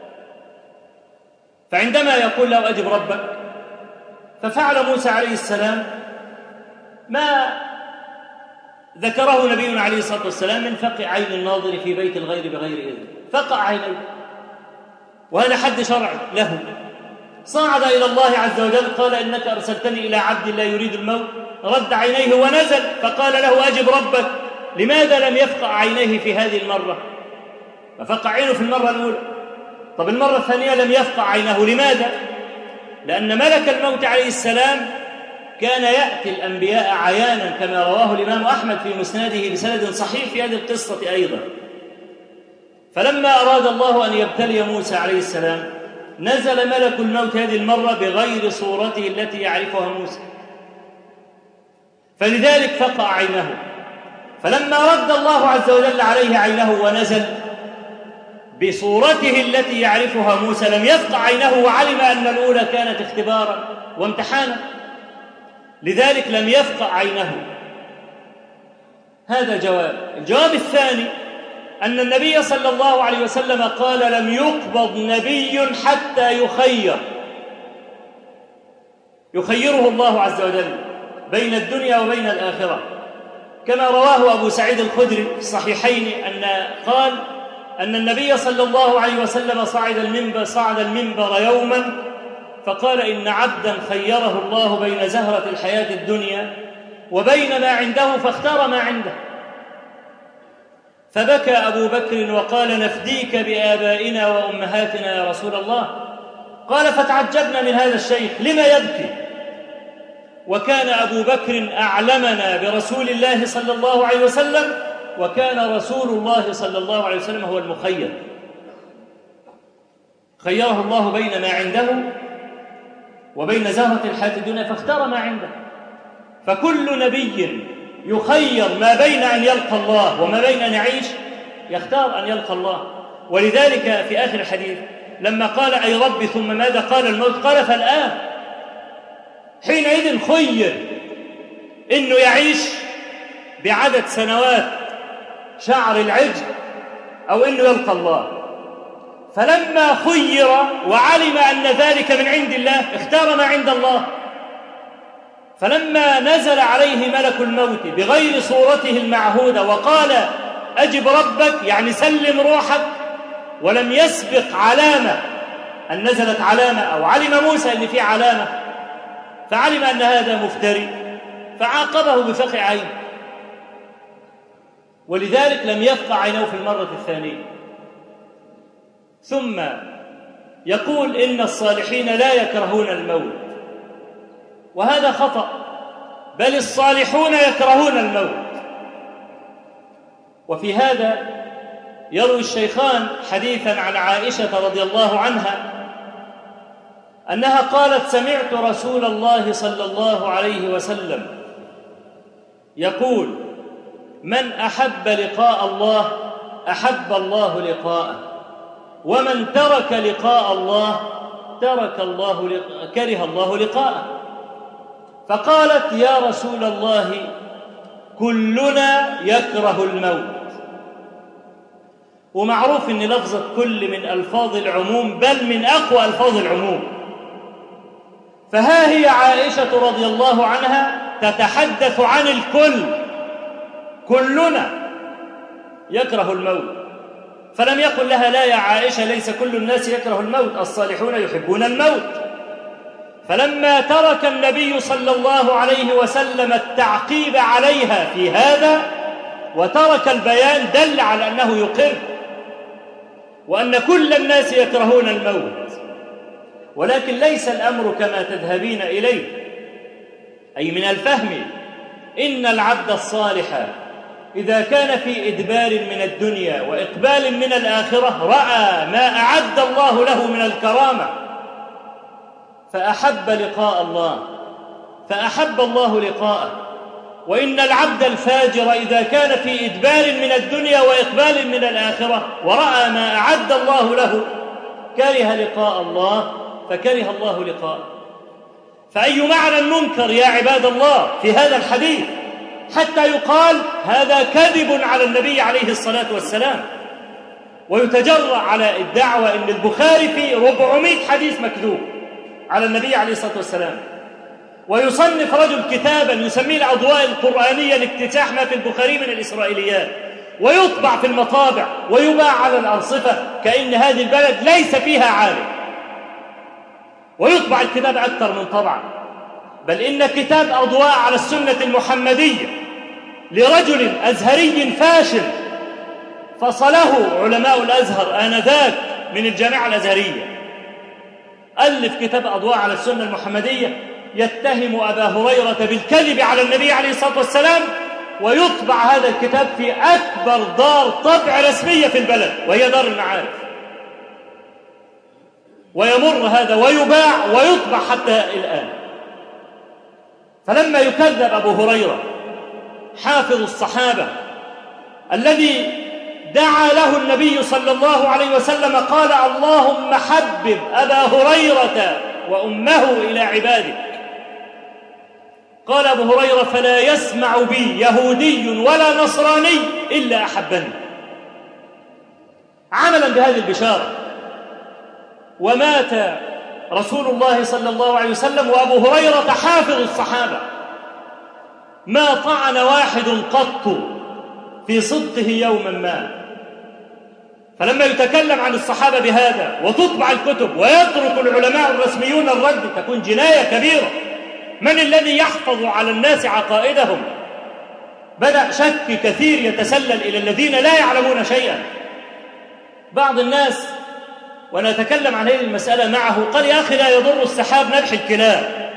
فعندما يقول له أجب ربك، ففعل موسى عليه السلام ما ذكره نبينا عليه الصلاة والسلام من فقع عين الناظر في بيت الغير بغير إذن. فقع عينيه، وهذا حد شرعي له. صعد إلى الله عز وجل قال إنك أرسلتني إلى عبد لا يريد الموت، رد عينيه ونزل فقال له أجب ربك. لماذا لم يفقع عينيه في هذه المرة؟ ففقع عينه في المرة الأولى. طب المرة الثانية لم يفقع عينه، لماذا؟ لأن ملك الموت عليه السلام كان يأتي الأنبياء عيانا كما رواه الإمام أحمد في مسنده بسند صحيح في هذه القصة أيضا. فلما أراد الله أن يبتلي موسى عليه السلام نزل ملك الموت هذه المرة بغير صورته التي يعرفها موسى، فلذلك فقع عينه. فلما رد الله عز وجل عليه عينه ونزل بصورته التي يعرفها موسى لم يفقع عينه، وعلم أن الأولى كانت اختبارا وامتحانا، لذلك لم يفقع عينه. هذا جواب. الجواب الثاني أن النبي صلى الله عليه وسلم قال لم يقبض نبي حتى يخيره الله عز وجل بين الدنيا وبين الآخرة، كما رواه أبو سعيد الخدري في الصحيحين قال أن النبي صلى الله عليه وسلم صعد المنبر يوما فقال إن عبدا خيره الله بين زهرة الحياة الدنيا وبين ما عنده فاختار ما عنده. فبكى أبو بكر وقال نفديك بآبائنا وأمهاتنا يا رسول الله. قال فتعجبنا من هذا الشيخ لما يبكي؟ وكان أبو بكر أعلمنا برسول الله صلى الله عليه وسلم، وكان رسول الله صلى الله عليه وسلم هو المخير، خيره الله بين ما عنده وبين زهرة الحياة الدنيا فاختار ما عنده. فكل نبي يخير ما بين أن يلقى الله وما بين أن يعيش يختار أن يلقى الله. ولذلك في آخر الحديث لما قال أي رب ثم ماذا؟ قال الموت. قال فالآن حينئذ خير إنه يعيش بعدد سنوات شعر العجل أو إنه يلقى الله. فلما خير وعلم أن ذلك من عند الله اختار ما عند الله. فلما نزل عليه ملك الموت بغير صورته المعهودة وقال أجب ربك يعني سلم روحك، ولم يسبق علامة أن نزلت علامة، أو علم موسى أن في علامة فعلم أن هذا مفتري فعاقبه بفقع عينه، ولذلك لم يفقع عينه في المرة الثانية. ثم يقول إن الصالحين لا يكرهون الموت، وهذا خطأ، بل الصالحون يكرهون الموت. وفي هذا يروي الشيخان حديثا عن عائشة رضي الله عنها أنها قالت: سمعت رسول الله صلى الله عليه وسلم يقول: من أحب لقاء الله أحب الله لقاءه، ومن ترك لقاء الله كره الله لقاءه. فقالت: يا رسول الله كلنا يكره الموت. ومعروف أن لفظة كل من ألفاظ العموم، بل من أقوى ألفاظ العموم. فها هي عائشة رضي الله عنها تتحدث عن الكل، كلنا يكره الموت، فلم يقل لها: لا يا عائشة، ليس كل الناس يكره الموت، الصالحون يحبون الموت. فلما ترك النبي صلى الله عليه وسلم التعقيب عليها في هذا وترك البيان دل على أنه يقر وأن كل الناس يكرهون الموت، ولكن ليس الأمر كما تذهبين إليه، أي من الفهم إن العبد الصالح إذا كان في إدبار من الدنيا وإقبال من الآخرة رأى ما أعد الله له من الكرامة فأحب لقاء الله فأحب الله لقاءه. وإن العبد الفاجر إذا كان في إدبار من الدنيا وإقبال من الآخرة ورأى ما أعد الله له كره لقاء الله فكره الله لقاءه. فأي معنى منكر يا عباد الله في هذا الحديث حتى يقال هذا كذب على النبي عليه الصلاة والسلام، ويتجرأ على الدعوة إن البخاري فيه 400 حديث مكذوب على النبي عليه الصلاة والسلام، ويصنف رجل كتابا يسميه الأضواء القرآنية لاكتساح ما في البخاري من الإسرائيليات، ويطبع في المطابع ويباع على الأرصفة كأن هذه البلد ليس فيها عالم، ويطبع الكتاب أكثر من طبعا. بل إن كتاب أضواء على السنة المحمدية لرجل أزهري فاشل فصله علماء الأزهر آنذاك من الجامعة الأزهرية، ألف كتاب أضواء على السنة المحمدية يتهم أبا هريرة بالكذب على النبي عليه الصلاة والسلام، ويطبع هذا الكتاب في أكبر دار طبع رسمية في البلد وهي دار المعارف، ويمر هذا ويباع ويطبع حتى الآن. فلما يكذب أبو هريرة حافظ الصحابة الذي دعا له النبي صلى الله عليه وسلم قال: اللهم حبب أبا هريرة وأمه إلى عبادك. قال أبو هريرة: فلا يسمع بي يهودي ولا نصراني إلا أحبني. عملا بهذه البشارة ومات رسول الله صلى الله عليه وسلم وأبو هريرة حافظ الصحابة، ما طعن واحد قط في صدقه يوما ما. فلما يتكلم عن الصحابة بهذا وتطبع الكتب ويترك العلماء الرسميون الرد تكون جناية كبيرة. من الذي يحفظ على الناس عقائدهم؟ بدأ شك كثير يتسلل إلى الذين لا يعلمون شيئا. بعض الناس وأنا أتكلم عن هذه المسألة معه قال: يا أخي لا يضر السحاب نبح الكلاب.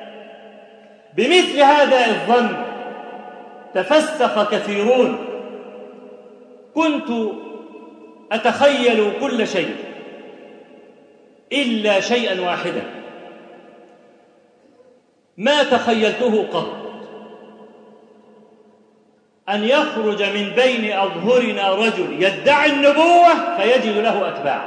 بمثل هذا الظن تفسخ كثيرون. كنت أتخيل كل شيء إلا شيئا واحدا ما تخيلته قط، أن يخرج من بين أظهرنا رجل يدعي النبوة فيجد له أتباع.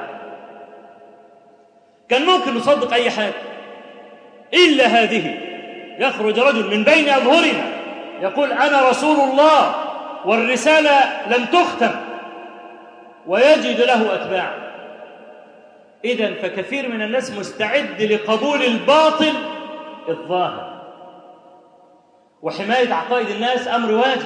كان ممكن نصدق أي حاجة إلا هذه. يخرج رجل من بين أظهرنا يقول: أنا رسول الله والرسالة لم تختم، ويجد له أتباع. إذن فكثير من الناس مستعد لقبول الباطل الظاهر، وحماية عقائد الناس أمر واجب،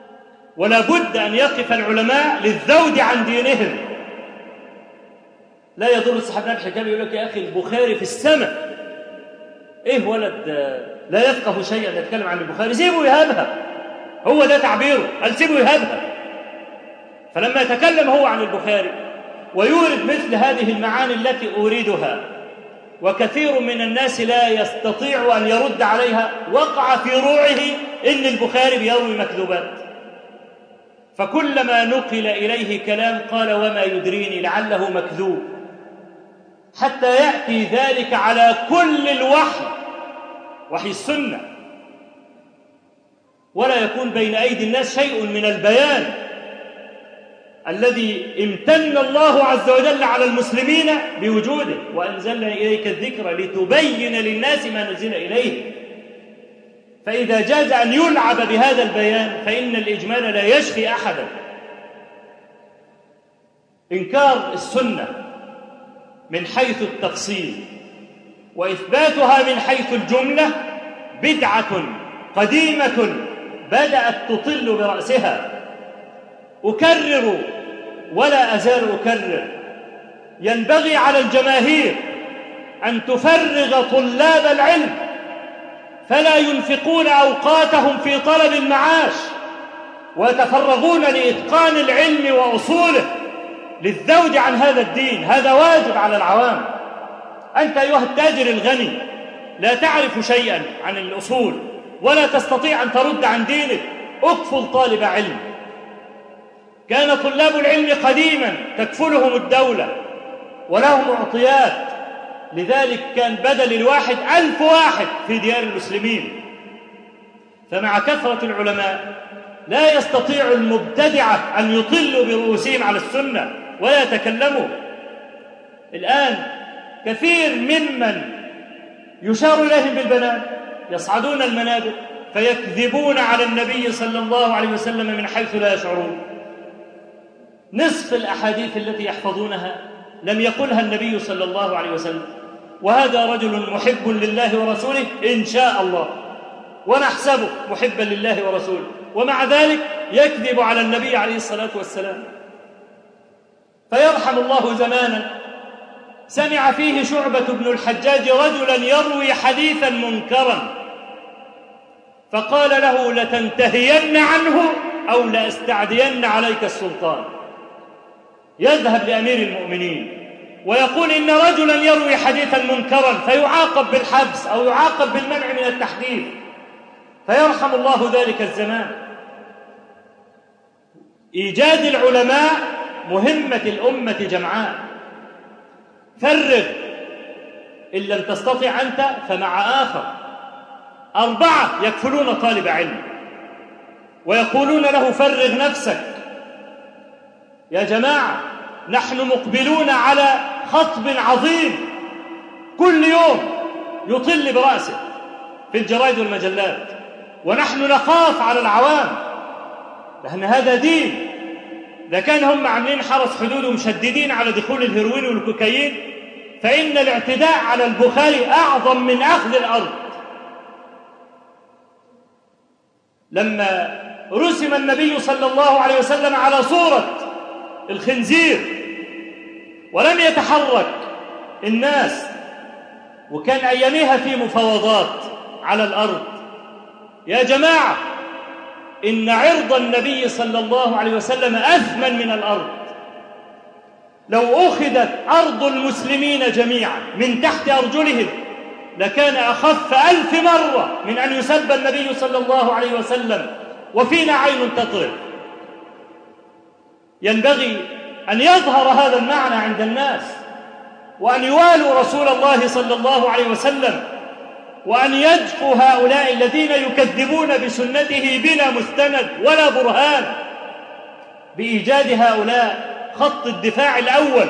ولا بد أن يقف العلماء للذود عن دينهم. لا يضر صاحب الحكاية يقول لك يا أخي البخاري في السماء، إيه ولد لا يفقه شيئا يتكلم عن البخاري، سيبه يهبها، هو ده تعبيره، قال سيبه يهبها. فلما يتكلم هو عن البخاري ويورد مثل هذه المعاني التي أريدها وكثير من الناس لا يستطيع أن يرد عليها، وقع في روعه إن البخاري بيروي مكذوبات، فكلما نقل إليه كلام قال وما يدريني لعله مكذوب، حتى يأتي ذلك على كل الوحي، وحي السنة، ولا يكون بين أيدي الناس شيء من البيان الذي امتن الله عز وجل على المسلمين بوجوده، وأنزلنا إليك الذكر لتبين للناس ما نزل إليه. فإذا جاز أن يلعب بهذا البيان فإن الإجمال لا يشفي أحدا. إنكار السنة من حيث التفصيل وإثباتها من حيث الجملة بدعة قديمة بدأت تطل برأسها. أكرر ولا أزال أكرر، ينبغي على الجماهير أن تفرغ طلاب العلم فلا ينفقون أوقاتهم في طلب المعاش ويتفرغون لإتقان العلم وأصوله للذود عن هذا الدين. هذا واجب على العوام. أنت أيها التاجر الغني لا تعرف شيئا عن الأصول ولا تستطيع أن ترد عن دينك، أكفل طالب علم. كان طلاب العلم قديما تكفلهم الدولة ولهم معطيات، لذلك كان بدل الواحد 1000 واحد في ديار المسلمين. فمع كثرة العلماء لا يستطيع المبتدعة أن يطلوا برؤوسهم على السنة ولا يتكلموا. الآن كثير ممن يشار إليهم بالبنان يصعدون المنابر فيكذبون على النبي صلى الله عليه وسلم من حيث لا يشعرون. نصف الأحاديث التي يحفظونها لم يقلها النبي صلى الله عليه وسلم، وهذا رجل محب لله ورسوله إن شاء الله، ونحسبه محبا لله ورسوله، ومع ذلك يكذب على النبي عليه الصلاة والسلام. فيرحم الله زمانا سمع فيه شعبة بن الحجاج رجلا يروي حديثا منكرا، فقال له لتنتهين عنه أو لأستعدين عليك السلطان. يذهب لأمير المؤمنين ويقول إن رجلا يروي حديثا منكرا فيعاقب بالحبس أو يعاقب بالمنع من التحديث، فيرحم الله ذلك الزمان. إيجاد العلماء مهمة الأمة جمعاء. فرغ، إن لم تستطع أنت فمع آخر. 4 يكفلون طالب علم ويقولون له فرغ نفسك. يا جماعة نحن مقبلون على خطب عظيم كل يوم يطل برأسه في الجرائد والمجلات، ونحن نخاف على العوام لأن هذا دين. إذا كان هم عاملين حرس حدود ومشددين على دخول الهيروين والكوكايين، فإن الاعتداء على البخاري أعظم من أخذ الأرض. لما رسم النبي صلى الله عليه وسلم على صورة الخنزير ولم يتحرك الناس، وكان أيامها في مفاوضات على الأرض، يا جماعة إن عرض النبي صلى الله عليه وسلم أثمن من الأرض. لو أخذت أرض المسلمين جميعا من تحت أرجلهم لكان أخف 1000 مرة من أن يسب النبي صلى الله عليه وسلم وفينا عين تطرف. ينبغي أن يظهر هذا المعنى عند الناس، وأن يوالوا رسول الله صلى الله عليه وسلم، وأن يجفوا هؤلاء الذين يكذبون بسنته بلا مستند ولا برهان، بإيجاد هؤلاء خط الدفاع الأول.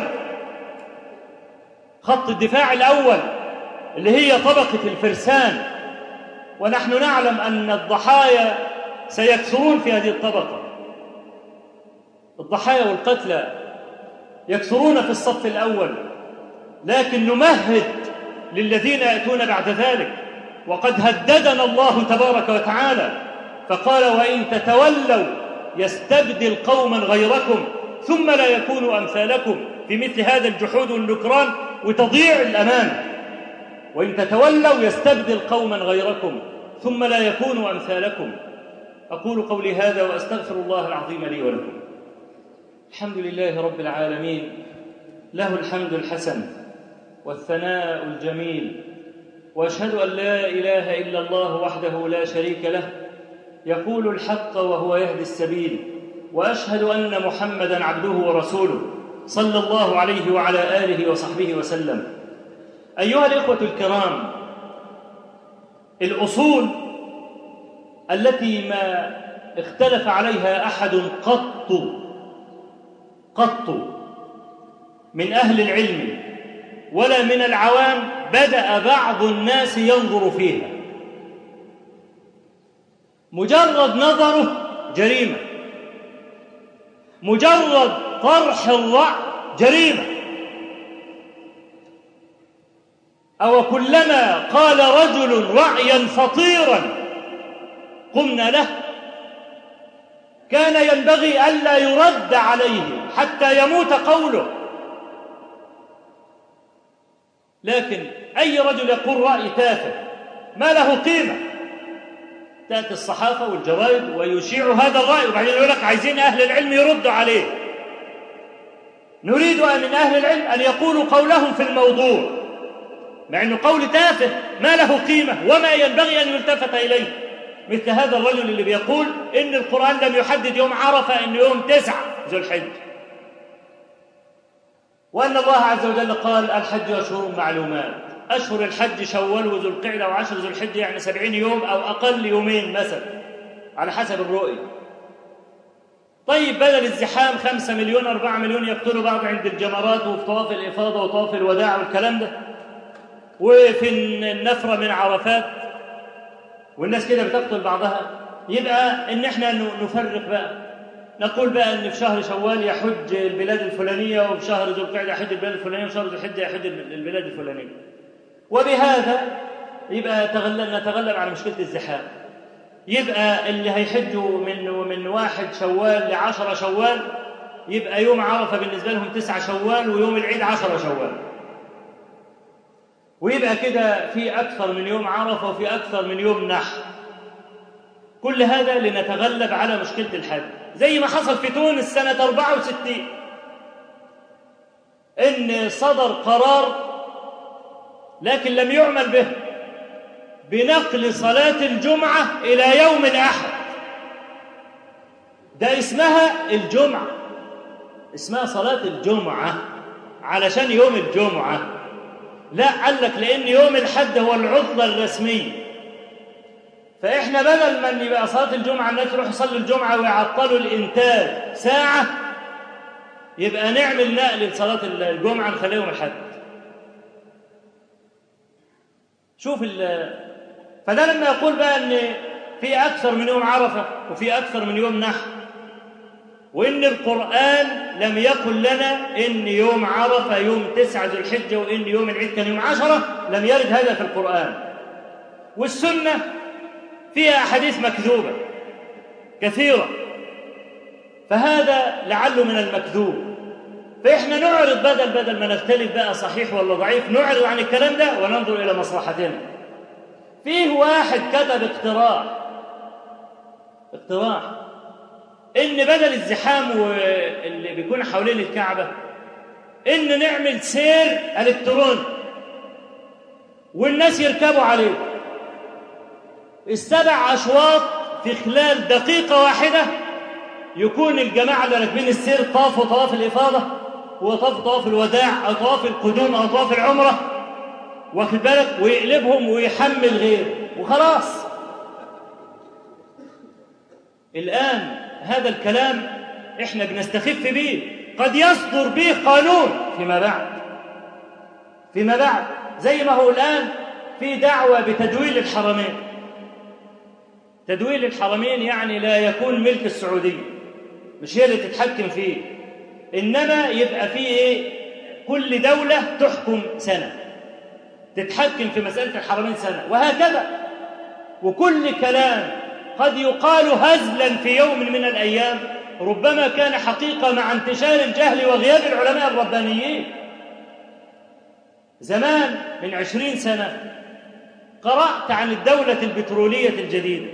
خط الدفاع الأول اللي هي طبقة الفرسان، ونحن نعلم أن الضحايا سيكثرون في هذه الطبقة. الضحايا والقتلى يكثرون في الصف الأول، لكن نمهد للذين يأتون بعد ذلك. وقد هددنا الله تبارك وتعالى فقال وإن تتولوا يستبدل قوما غيركم ثم لا يكونوا أمثالكم في مثل هذا الجحود والنكران وتضييع الأمانة. وإن تتولوا يستبدل قوما غيركم ثم لا يكونوا أمثالكم. أقول قولي هذا وأستغفر الله العظيم لي ولكم. الحمد لله رب العالمين، له الحمد الحسن والثناء الجميل، وأشهد أن لا إله إلا الله وحده لا شريك له يقول الحق وهو يهدي السبيل، وأشهد أن محمدًا عبده ورسوله صلى الله عليه وعلى آله وصحبه وسلم. أيها الإخوة الكرام، الأصول التي ما اختلف عليها أحد قط من أهل العلم ولا من العوام بدأ بعض الناس ينظر فيها. مجرد نظره جريمة، مجرد طرح الرأي جريمة. أو كلما قال رجل رأيا خطيرا قمنا له، كان ينبغي ألا يرد عليه حتى يموت قوله. لكن أي رجل يقول رأي تافه ما له قيمة، تأتي الصحافة والجرائد ويشيع هذا الرأي، وبعدين يقول لك عايزين أهل العلم يردوا عليه. نريد من أهل العلم أن يقولوا قولهم في الموضوع، مع أنه قول تافه ما له قيمة وما ينبغي أن يلتفت إليه. مثل هذا الرجل اللي بيقول إن القرآن لم يحدد يوم عرفة إنه يوم 9 ذو الحجة، وأن الله عز وجل قال الحج أشهر معلومات. أشهر الحج شوال وذو القعدة وعشر ذو الحجة، يعني 70 يوم أو أقل يومين مثلا على حسب الرؤية. طيب بدل الزحام 5 مليون 4 مليون يقتلوا بعض عند الجمرات وفي طواف الإفاضة وطواف الوداع والكلام ده، وفي النفرة من عرفات، والناس كده بتقتل بعضها. يبقى إن إحنا نفرق بقى، نقول بقى إن في شهر شوال يحج البلاد الفلانية، وفي شهر ذو القعدة يحج البلاد الفلانية، وفي شهر ذو الحجة يحج البلاد الفلانية. وبهذا يبقى نتغلب على مشكلة الزحام. يبقى اللي هيحجوا من 1 شوال ل10 شوال يبقى يوم عرفة بالنسبة لهم 9 شوال، ويوم العيد 10 شوال، ويبقى كده في أكثر من يوم عرفة وفي أكثر من يوم نحر. كل هذا لنتغلب على مشكلة الحج، زي ما حصل في تونس سنة 64 إن صدر قرار لكن لم يعمل به بنقل صلاة الجمعة إلى يوم الأحد. ده اسمها الجمعة، اسمها صلاة الجمعة علشان يوم الجمعة. لا، قال لك لأن يوم الحد هو العطلة الرسمية، فإحنا بدل ما يبقى صلاة الجمعة الناس يروحوا يصلوا الجمعة ويعطلوا الإنتاج ساعة، يبقى نعمل نقل لصلاة الجمعة نخليه يوم الحد. شوف فده لما يقول بقى ان في اكثر من يوم عرفه وفي اكثر من يوم نحر، وان القران لم يقل لنا ان يوم عرفه يوم 9 ذو الحجه وان يوم العيد كان يوم 10، لم يرد هذا في القران. والسنه فيها احاديث مكذوبه كثيره، فهذا لعله من المكذوب. فاحنا نعرض بدل ما نختلف بقى صحيح ولا ضعيف، نعرض عن الكلام ده وننظر الى مصلحتنا. فيه واحد كتب اقتراح ان بدل الزحام اللي بيكون حوالين الكعبه ان نعمل سير الكتروني والناس يركبوا عليه 7 أشواط في خلال دقيقه واحده. يكون الجماعه اللي راكبين السير طافوا طواف الافاضه وطافوا طواف الوداع او طواف القدوم او طواف العمره، واخد بالك، ويقلبهم ويحمل غيره وخلاص. الآن هذا الكلام إحنا بنستخف به، قد يصدر به قانون فيما بعد زي ما هو الآن في دعوة بتدويل الحرمين. تدويل الحرمين يعني لا يكون ملك السعودية، مش هي اللي تتحكم فيه، إنما يبقى فيه إيه؟ كل دولة تحكم سنة، تتحكم في مسألة الحرمين سنة، وهكذا. وكل كلام قد يقال هزلا في يوم من الأيام ربما كان حقيقة مع انتشار الجهل وغياب العلماء الربانيين. زمان من 20 سنة قرأت عن الدولة البترولية الجديدة،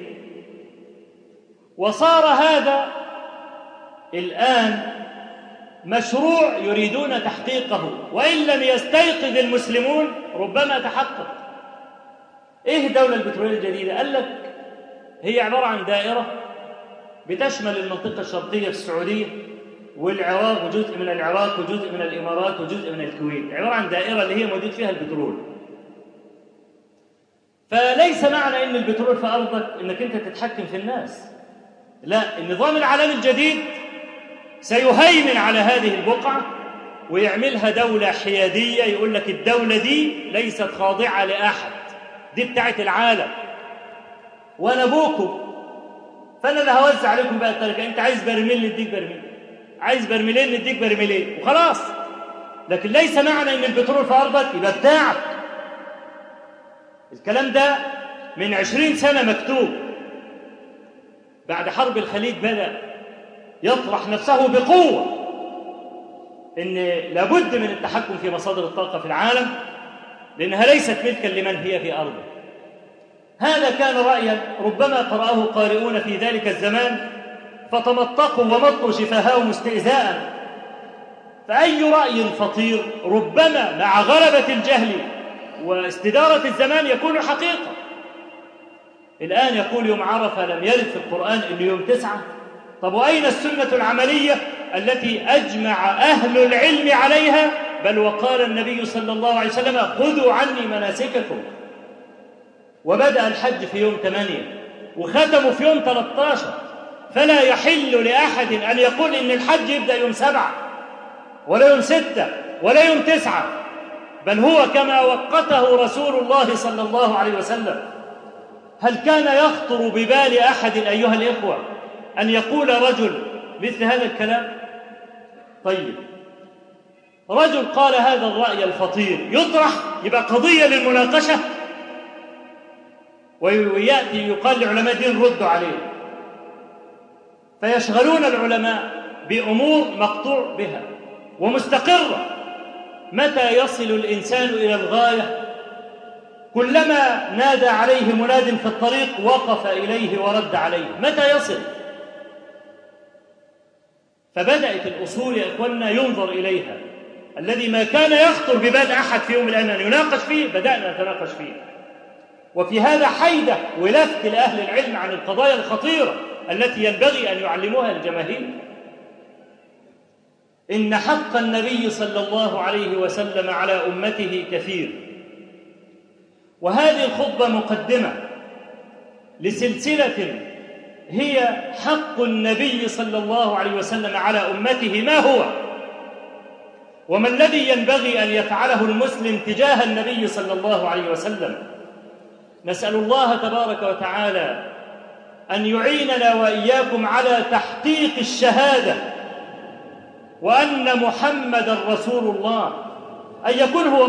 وصار هذا الآن مشروع يريدون تحقيقه، وإن لم يستيقظ المسلمون ربما تحقق. إيه الدولة البترولية الجديدة؟ قال لك هي عبارة عن دائرة بتشمل المنطقة الشرقية في السعودية والعراق وجزء من العراق وجزء من الإمارات وجزء من الكويت، عبارة عن دائرة اللي هي موجود فيها البترول. فليس معنى إن البترول في أرضك إنك أنت تتحكم في الناس، لا، النظام العالمي الجديد سيهيمن على هذه البقعة ويعملها دولة حيادية، يقول لك الدولة دي ليست خاضعة لأحد، دي بتاعت العالم وأنا أبوكم، فأنا اللي هوزع عليكم بقى التركة، أنت عايز برميل نديك برميل، عايز برميلين نديك برميلين وخلاص. لكن ليس معنى إن البترول في أرضك يبقى بتاعك. الكلام ده من 20 سنة مكتوب. بعد حرب الخليج بدأ يطرح نفسه بقوة إن لابد من التحكم في مصادر الطاقة في العالم، لأنها ليست ملكا لمن هي في أرضه. هذا كان رأيا ربما قرأه قارئون في ذلك الزمان فتمطقوا ومطوا شفاههم استئذاء. فأي رأي خطير ربما مع غلبة الجهل واستدارة الزمان يكون حقيقة. الآن يقول يوم عرفة لم يرد في القرآن إنه يوم 9. طب وأين السنة العملية التي أجمع أهل العلم عليها؟ بل وقال النبي صلى الله عليه وسلم خذوا عني مناسككم. وبدأ الحج في يوم 8 وختموا في يوم 13. فلا يحل لأحد أن يقول إن الحج يبدأ يوم 7 ولا يوم 6 ولا يوم 9، بل هو كما وقته رسول الله صلى الله عليه وسلم. هل كان يخطر ببال أحد أيها الإخوة أن يقول رجل مثل هذا الكلام؟ طيب، رجل قال هذا الرأي الخطير يطرح يبقى قضية للمناقشة، ويأتي يقال لعلماء الدين ردوا عليه، فيشغلون العلماء بأمور مقطوع بها ومستقرة. متى يصل الإنسان إلى الغاية؟ كلما نادى عليه مناد في الطريق وقف إليه ورد عليه. متى يصل؟ فبدأت الأصول يا إخواننا ينظر إليها، الذي ما كان يخطر ببال أحد في يوم من الأيام يناقش فيه بدأنا نتناقش فيه. وفي هذا حيدة ولفت لأهل العلم عن القضايا الخطيرة التي ينبغي أن يعلموها الجماهير. إن حق النبي صلى الله عليه وسلم على أمته كثير، وهذه الخطبة مقدمة لسلسلة هي حق النبي صلى الله عليه وسلم على أمته ما هو، وما الذي ينبغي أن يفعله المسلم تجاه النبي صلى الله عليه وسلم. نسأل الله تبارك وتعالى أن يعيننا وإياكم على تحقيق الشهادة وأن محمد رسول الله، أن يكون هو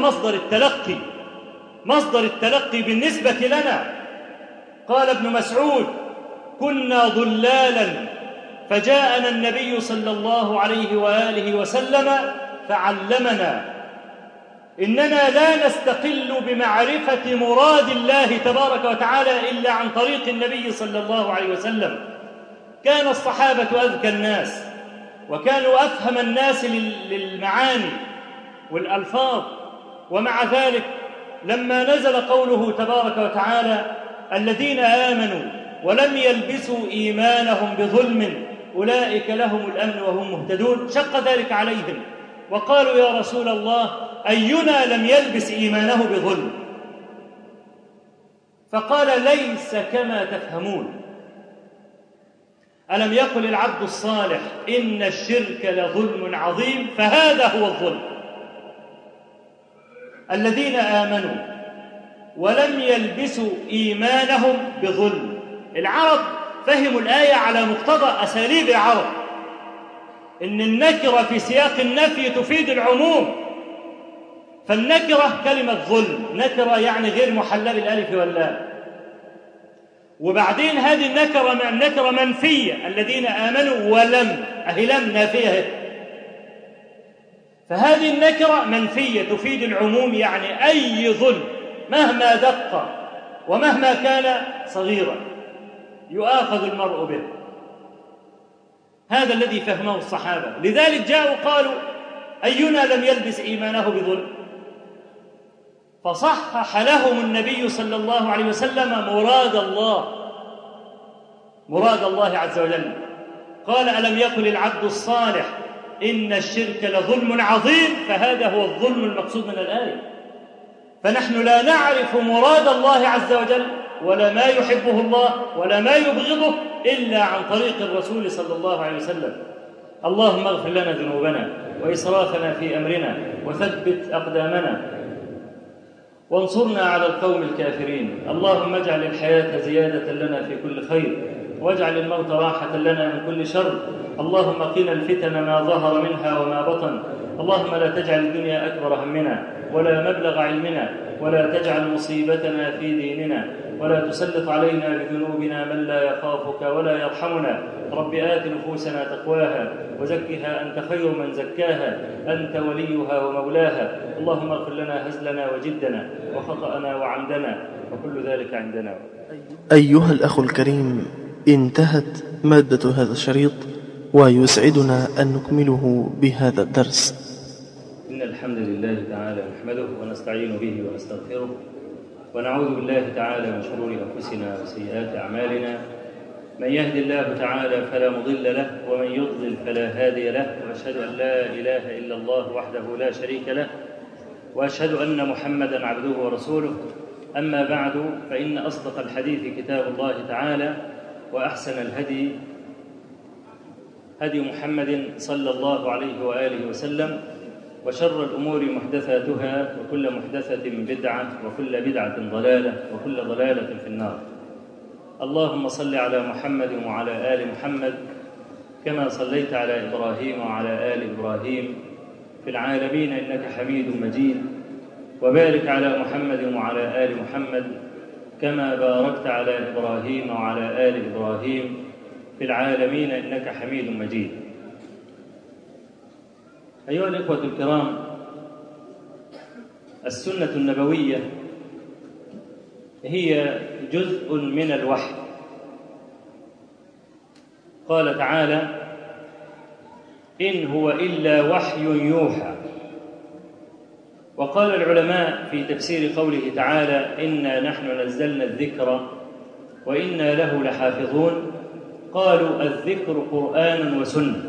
مصدر التلقي بالنسبة لنا. قال ابن مسعود كنا ضلالا فجاءنا النبي صلى الله عليه وآله وسلم فعلمنا. إننا لا نستقل بمعرفة مراد الله تبارك وتعالى إلا عن طريق النبي صلى الله عليه وسلم. كان الصحابة أذكى الناس وكانوا أفهم الناس للمعاني والألفاظ، ومع ذلك لما نزل قوله تبارك وتعالى الذين آمنوا ولم يلبسوا إيمانهم بظلم أولئك لهم الأمن وهم مهتدون، شق ذلك عليهم وقالوا يا رسول الله أينا لم يلبس إيمانه بظلم؟ فقال ليس كما تفهمون. ألم يقل العبد الصالح إن الشرك لظلم عظيم؟ فهذا هو الظلم. الذين آمنوا ولم يلبسوا إيمانهم بظلم. العرب فهموا الآية على مقتضى أساليب العرب، إن النكرة في سياق النفي تفيد العموم، فالنكرة كلمة ظلم، نكرة يعني غير محلى بالألف واللام. وبعدين هذه النكرة منفية، الذين آمنوا ولم، أهي لم نافية، فهذه النكرة منفية تفيد العموم، يعني أي ظلم مهما دق ومهما كان صغيرا يؤاخذ المرء به. هذا الذي فهمه الصحابة، لذلك جاءوا قالوا أينا لم يلبس إيمانه بظلم، فصحح لهم النبي صلى الله عليه وسلم مراد الله عز وجل. قال ألم يقل العبد الصالح إن الشرك لظلم عظيم، فهذا هو الظلم المقصود من الآية. فنحن لا نعرف مراد الله عز وجل ولا ما يحبه الله ولا ما يبغضه إلا عن طريق الرسول صلى الله عليه وسلم. اللهم اغفر لنا ذنوبنا وإسرافنا في أمرنا وثبت أقدامنا وانصرنا على القوم الكافرين. اللهم اجعل الحياة زيادة لنا في كل خير واجعل الموت راحة لنا من كل شر. اللهم قنا الفتن ما ظهر منها وما بطن. اللهم لا تجعل الدنيا أكبر همنا ولا مبلغ علمنا ولا تجعل مصيبتنا في ديننا ولا تسلط علينا بذنوبنا من لا يخافك ولا يرحمنا. رب آت نفوسنا تقواها وزكها أنت خير من زكاها أنت وليها ومولاها. اللهم اغفر لنا هزلنا وجدنا وخطأنا وعمدنا وكل ذلك عندنا. أيها الأخ الكريم، انتهت مادة هذا الشريط ويسعدنا أن نكمله بهذا الدرس. إن الحمد لله تعالى نحمده ونستعين به ونستغفره ونعوذ بالله تعالى من شرور أنفسنا وسيئات أعمالنا. من يهد الله تعالى فلا مضل له ومن يضلل فلا هادي له، وأشهد أن لا إله إلا الله وحده لا شريك له، وأشهد أن محمدًا عبده ورسوله. أما بعد، فإن أصدق الحديث كتاب الله تعالى، وأحسن الهدي هدي محمد صلى الله عليه وآله وسلم، وشر الأمور محدثاتها وكل محدثة بدعة وكل بدعة ضلالة وكل ضلالة في النار. اللهم صل على محمد وعلى آل محمد كما صليت على إبراهيم وعلى آل إبراهيم في العالمين إنك حميد مجيد، وبارك على محمد وعلى آل محمد كما باركت على إبراهيم وعلى آل إبراهيم في العالمين إنك حميد مجيد. أيها الإخوة الكرام، السنة النبوية هي جزء من الوحي. قال تعالى: إن هو إلا وحي يوحى. وقال العلماء في تفسير قوله تعالى: إنا نحن نزلنا الذكر وإنا له لحافظون، قالوا الذكر قرآن وسنة.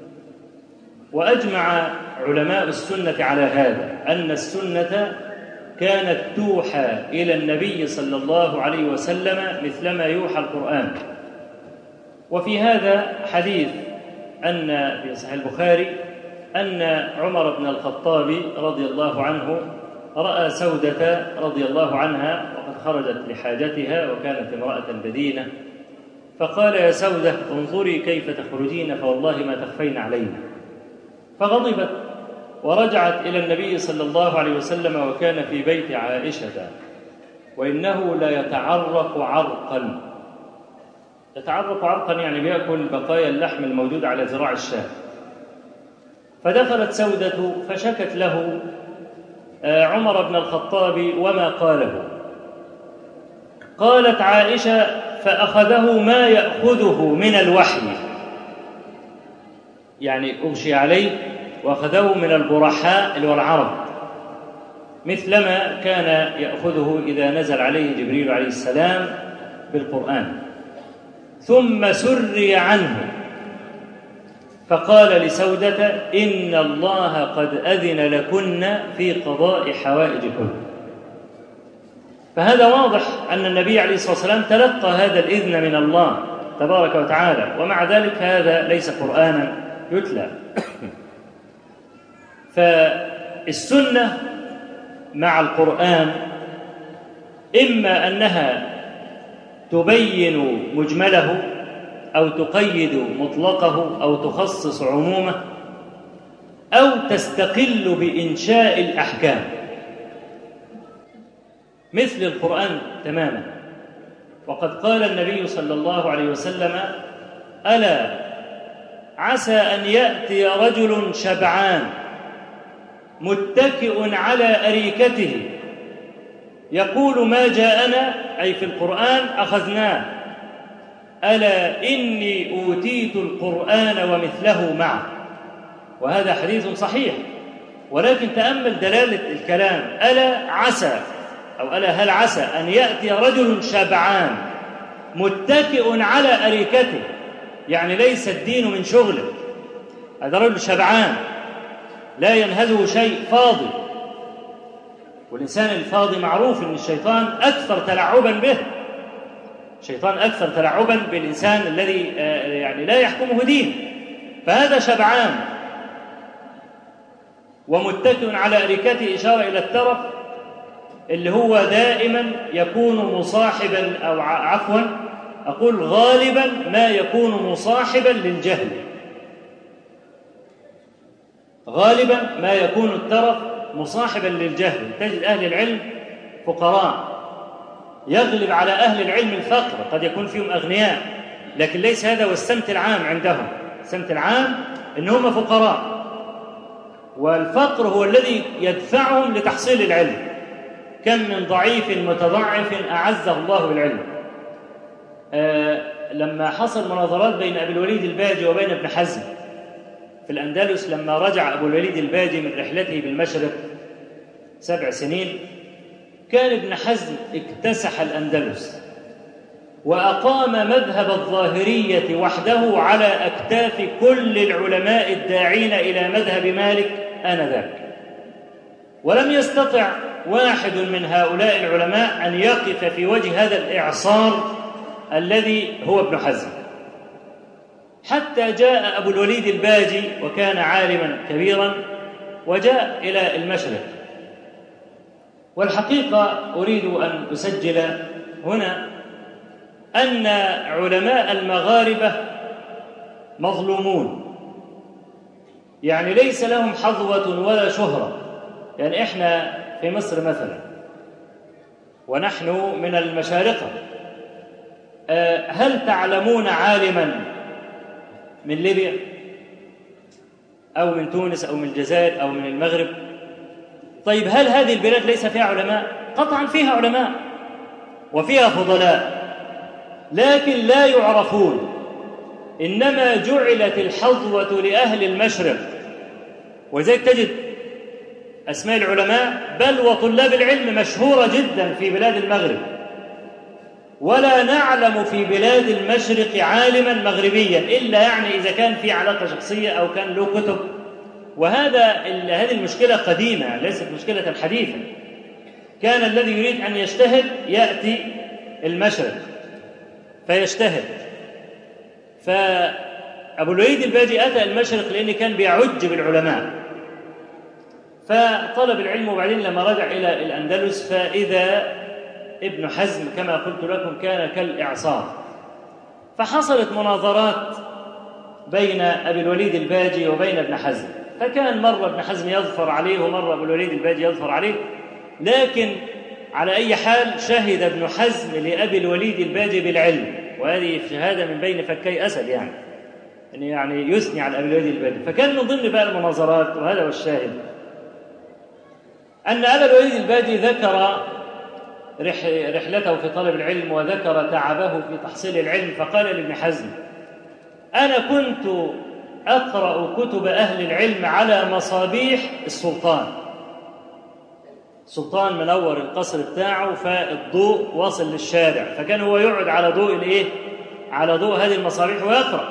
وأجمع علماء السنة على هذا، أن السنة كانت توحى إلى النبي صلى الله عليه وسلم مثلما يوحى القرآن. وفي هذا حديث أن في صحيح البخاري أن عمر بن الخطاب رضي الله عنه رأى سودة رضي الله عنها وقد خرجت لحاجتها وكانت امرأة بدينة، فقال: يا سودة انظري كيف تخرجين فوالله ما تخفين علينا. فغضبت ورجعت إلى النبي صلى الله عليه وسلم وكان في بيت عائشة، وإنه لا يتعرق عرقا. يتعرق عرقا يعني بيأكل بقايا اللحم الموجود على ذراع الشاة. فدخلت سودة فشكت له عمر بن الخطاب وما قاله. قالت عائشة: فأخذه ما يأخذه من الوحي، يعني أغشي عليه وأخذه من البرحاء والعرب، مثلما كان يأخذه إذا نزل عليه جبريل عليه السلام بالقرآن. ثم سري عنه فقال لسودة: إن الله قد أذن لكن في قضاء حوائجكن. فهذا واضح أن النبي عليه الصلاة والسلام تلقى هذا الإذن من الله تبارك وتعالى، ومع ذلك هذا ليس قرآنا يتلى. فالسنة مع القرآن إما أنها تبين مجمله أو تقيد مطلقه أو تخصص عمومه أو تستقل بإنشاء الأحكام، مثل القرآن تماما. وقد قال النبي صلى الله عليه وسلم: ألا عسى أن يأتي رجل شبعان متكئ على أريكته يقول: ما جاءنا، أي في القرآن، أخذناه. ألا إني أوتيت القرآن ومثله معه. وهذا حديث صحيح، ولكن تأمل دلالة الكلام: ألا عسى، أو ألا هل عسى أن يأتي رجل شبعان متكئ على أريكته، يعني ليس الدين من شغله، هذا رجل شبعان لا ينهزه شيء، فاضي. والإنسان الفاضي معروف أن الشيطان أكثر تلعبا به، الشيطان أكثر تلعبا بالإنسان الذي يعني لا يحكمه دين. فهذا شبعان ومتكئ على أريكته، إشارة إلى الترف اللي هو دائما يكون مصاحبا، أو عفوا أقول غالبا ما يكون مصاحبا للجهل. غالبا ما يكون الترف مصاحبا للجهل. تجد أهل العلم فقراء، يغلب على أهل العلم الفقر، قد يكون فيهم أغنياء، لكن ليس هذا هو السمت العام عندهم. السمت العام إنهم فقراء، والفقر هو الذي يدفعهم لتحصيل العلم. كم من ضعيف متضعف أعزه الله بالعلم. لما حصل مناظرات بين أبي الوليد الباجي وبين ابن حزم في الأندلس، لما رجع أبو الوليد الباجي من رحلته بالمشرق 7 سنين، كان ابن حزم اكتسح الأندلس وأقام مذهب الظاهرية وحده على أكتاف كل العلماء الداعين إلى مذهب مالك آنذاك، ولم يستطع واحد من هؤلاء العلماء أن يقف في وجه هذا الإعصار الذي هو ابن حزم، حتى جاء أبو الوليد الباجي وكان عالما كبيرا وجاء إلى المشرق. والحقيقة أريد أن أسجل هنا أن علماء المغاربة مظلومون، يعني ليس لهم حظوة ولا شهرة. يعني إحنا في مصر مثلا ونحن من المشارقة، هل تعلمون عالما من ليبيا أو من تونس أو من الجزائر أو من المغرب؟ طيب هل هذه البلاد ليس فيها علماء؟ قطعا فيها علماء وفيها فضلاء، لكن لا يعرفون. إنما جعلت الحظوة لأهل المشرق، وذلك تجد أسماء العلماء بل وطلاب العلم مشهورة جدا في بلاد المغرب، ولا نعلم في بلاد المشرق عالما مغربيا إلا يعني إذا كان في علاقة شخصية أو كان له كتب. هذه المشكلة قديمة، ليست مشكلة حديثة. كان الذي يريد أن يجتهد يأتي المشرق فيجتهد. فأبو الوليد الباجي أتى المشرق لأنه كان بيعج بالعلماء، فطلب العلم. وبعدين لما رجع إلى الأندلس فإذا ابن حزم كما قلت لكم كان كالإعصار. فحصلت مناظرات بين أبي الوليد الباجي وبين ابن حزم، فكان مرة ابن حزم يظفر عليه ومرة أبو الوليد الباجي يظفر عليه، لكن على أي حال شهد ابن حزم لأبي الوليد الباجي بالعلم، وهذه شهادة من بين فكي أسد، يعني يثني على أبي الوليد الباجي. فكان من ضمن بقى المناظرات، وهذا هو الشاهد، أن أبا الوليد الباجي ذكر رحلته في طلب العلم وذكر تعبه في تحصيل العلم، فقال لابن حزم: أنا كنت أقرأ كتب أهل العلم على مصابيح السلطان. السلطان منور القصر بتاعه، فالضوء واصل للشارع، فكان هو يقعد على ضوء على ضوء هذه المصابيح ويقرأ.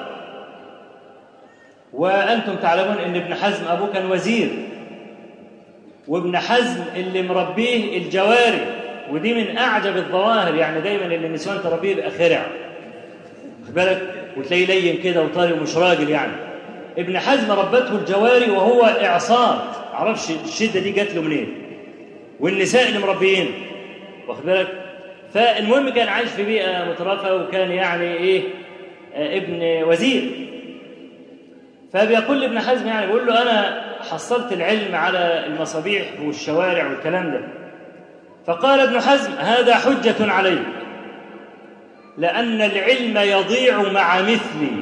وأنتم تعلمون أن ابن حزم أبوه كان وزير، وابن حزم اللي مربيه الجواري، ودي من أعجب الظواهر. يعني دايما اللي النسوان تربيه يبقى خرع، خد بالك، وتلاقيه لين كده وطري ومش راجل. يعني ابن حزم ربته الجواري وهو إعصار، معرفش الشدة دي جات له منين، والنساء اللي مربيين، واخد بالك. فالمهم كان عايش في بيئة مترفة، وكان يعني ابن وزير. فبيقول لابن حزم، يعني بيقول له: أنا حصلت العلم على المصابيح والشوارع والكلام ده. فقال ابن حزم: هذا حجة عليك، لأن العلم يضيع مع مثلي.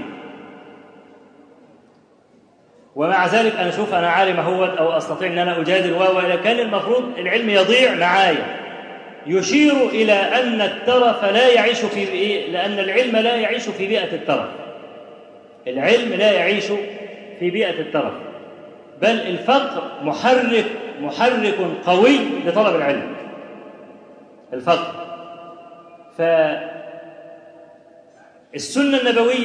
ومع ذلك أنا شوف أنا عالم أهوت أو أستطيع أن أنا أجادل وإذا كان المفروض العلم يضيع معايا. يشير إلى أن الترف لا يعيش في إيه؟ لأن العلم لا يعيش في بيئة الترف. العلم لا يعيش في بيئة الترف، بل الفقر محرك قوي لطلب العلم. الفقر. فالسنة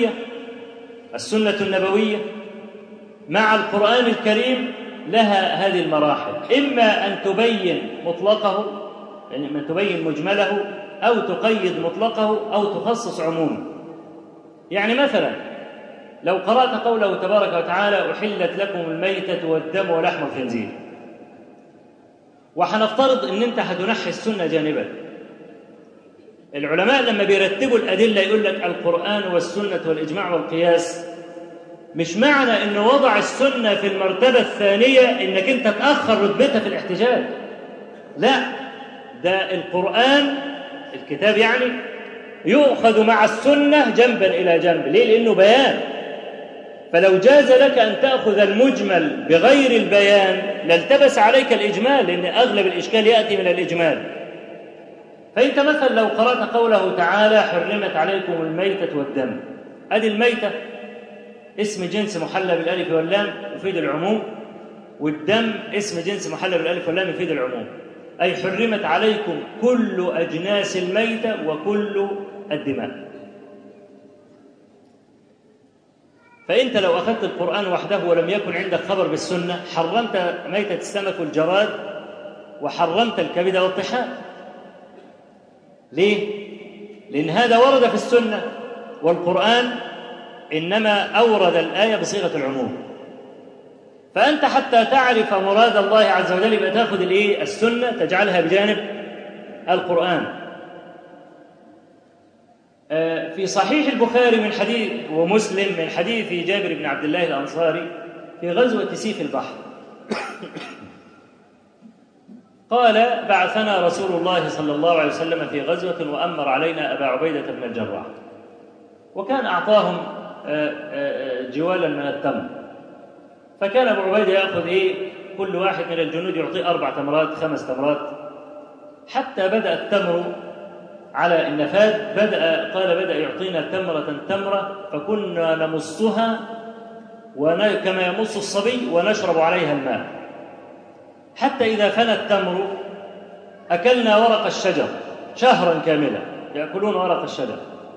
النبوية مع القرآن الكريم لها هذه المراحل، إما أن تبين مطلقه، يعني أن تبين مجمله، أو تقيد مطلقه، أو تخصص عمومه. يعني مثلا لو قرأت قوله تبارك وتعالى أحلت لكم الميتة والدم ولحم الخنزير، وحنفترض أن أنت هتنحي السنة جانبا. العلماء لما بيرتبوا الأدلة يقول لك القرآن والسنة والإجماع والقياس. مش معنى أن وضع السنة في المرتبة الثانية أنك أنت تأخر رتبتها في الاحتجاج، لا، ده القرآن الكتاب يعني يؤخذ مع السنة جنبا إلى جنب. ليه؟ لأنه بيان. فلو جاز لك أن تأخذ المجمل بغير البيان لالتبس عليك الإجمال، لأن أغلب الإشكال يأتي من الإجمال. فأنت مثلا لو قرأت قوله تعالى حرمت عليكم الميتة والدم، أدي الميتة اسم جنس محلى بالألف واللام يفيد العموم، والدم اسم جنس محلى بالألف واللام يفيد العموم، أي حرمت عليكم كل أجناس الميتة وكل الدماء. فأنت لو أخذت القرآن وحده ولم يكن عندك خبر بالسنة حرمت ميتة السمك والجراد وحرمت الكبد والطحال. ليه؟ لأن هذا ورد في السنة، والقرآن إنما أورد الآية بصيغة العموم. فأنت حتى تعرف مراد الله عز وجل يبقى تأخذ السنة تجعلها بجانب القرآن. في صحيح البخاري من حديث ومسلم من حديث جابر بن عبد الله الأنصاري في غزوة سيف البحر قال بعثنا رسول الله صلى الله عليه وسلم في غزوة وأمر علينا أبا عبيدة بن الجراح، وكان أعطاهم جوالا من التمر، فكان أبو عبيدة يأخذ كل واحد من الجنود يعطيه 4 تمرات 5 تمرات، حتى بدأ التمر على النفاد. بدأ يعطينا تمرة فكنا نمصها كما يمص الصبي ونشرب عليها الماء، حتى إذا فنى التمر أكلنا ورق الشجر شهرا كاملا، يأكلون ورق الشجر.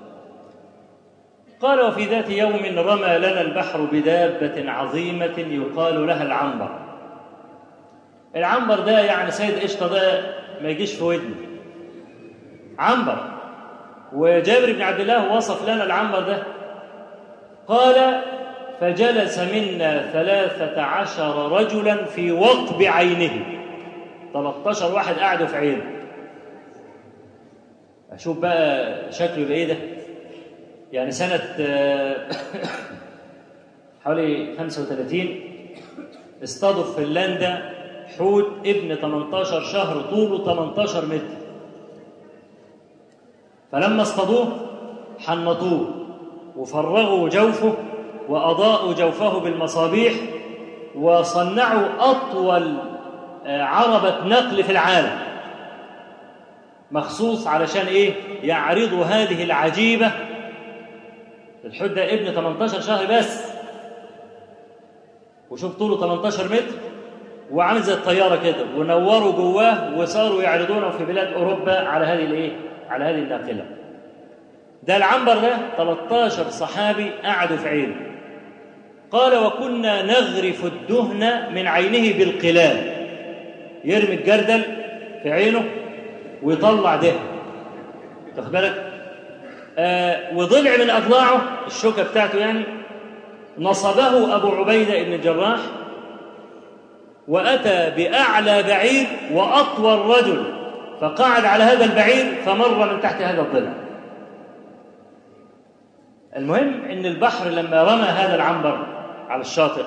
قال وفي ذات يوم رمى لنا البحر بدابة عظيمة يقال لها العنبر. العنبر ده يعني سيد قشطة ده ما يجيش في ودني، عنبر. وجابر بن عبد الله وصف لنا العنبر ده، قال فجلس منا 13 رجلا في وقب عينه، 13 واحد قعدوا في عينه. أشوف بقى شكله بإيه ده. يعني سنة حوالي 35 اصطادوا في فنلندا حوت ابن 18 شهر طوله 18 متر، فلما اصطادوه حنطوه وفرغوا جوفه وأضاءوا جوفه بالمصابيح وصنعوا أطول عربة نقل في العالم مخصوص علشان يعرضوا هذه العجيبة. الحوت ده ابن 18 شهر بس، وشوف طوله 18 متر وعامل زي الطيارة كده، ونوروا جواه وصاروا يعرضونه في بلاد أوروبا على هذه الناقلة. ده العنبر ده 13 صحابي قعدوا في عينه. قال وكنا نغرف الدهن من عينه بالقلال، يرمي الجردل في عينه ويطلع دهن، تاخد بالك؟ وضلع من أضلاعه الشوكة بتاعته يعني نصبه أبو عبيدة بن الجراح وأتى بأعلى بعير وأطول رجل فقعد على هذا البعير فمر من تحت هذا الضلع. المهم إن البحر لما رمى هذا العنبر على الشاطئ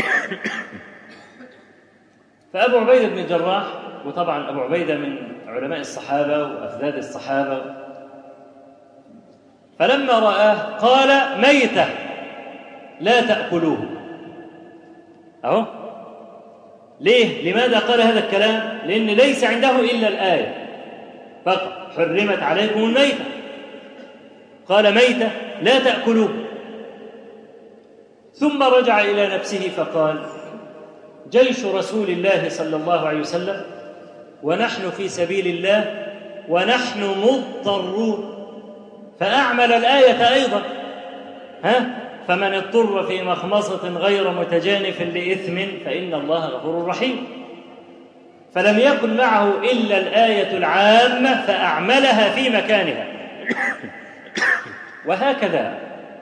فأبو عبيدة بن الجراح، وطبعا أبو عبيدة من علماء الصحابة وأفذاذ الصحابة، فلما رآه قال ميتة لا تأكلوه. أهو ليه؟ لماذا قال هذا الكلام؟ لأن ليس عنده إلا الآية فقط، حرمت عليكم الميتة، قال ميتة لا تأكلوه. ثم رجع إلى نفسه فقال جيش رسول الله صلى الله عليه وسلم ونحن في سبيل الله ونحن مضطرون، فأعمل الآية أيضا، فمن اضطر في مخمصة غير متجانف لإثم فإن الله غفور رحيم. فلم يكن معه إلا الآية العامة فأعملها في مكانها. وهكذا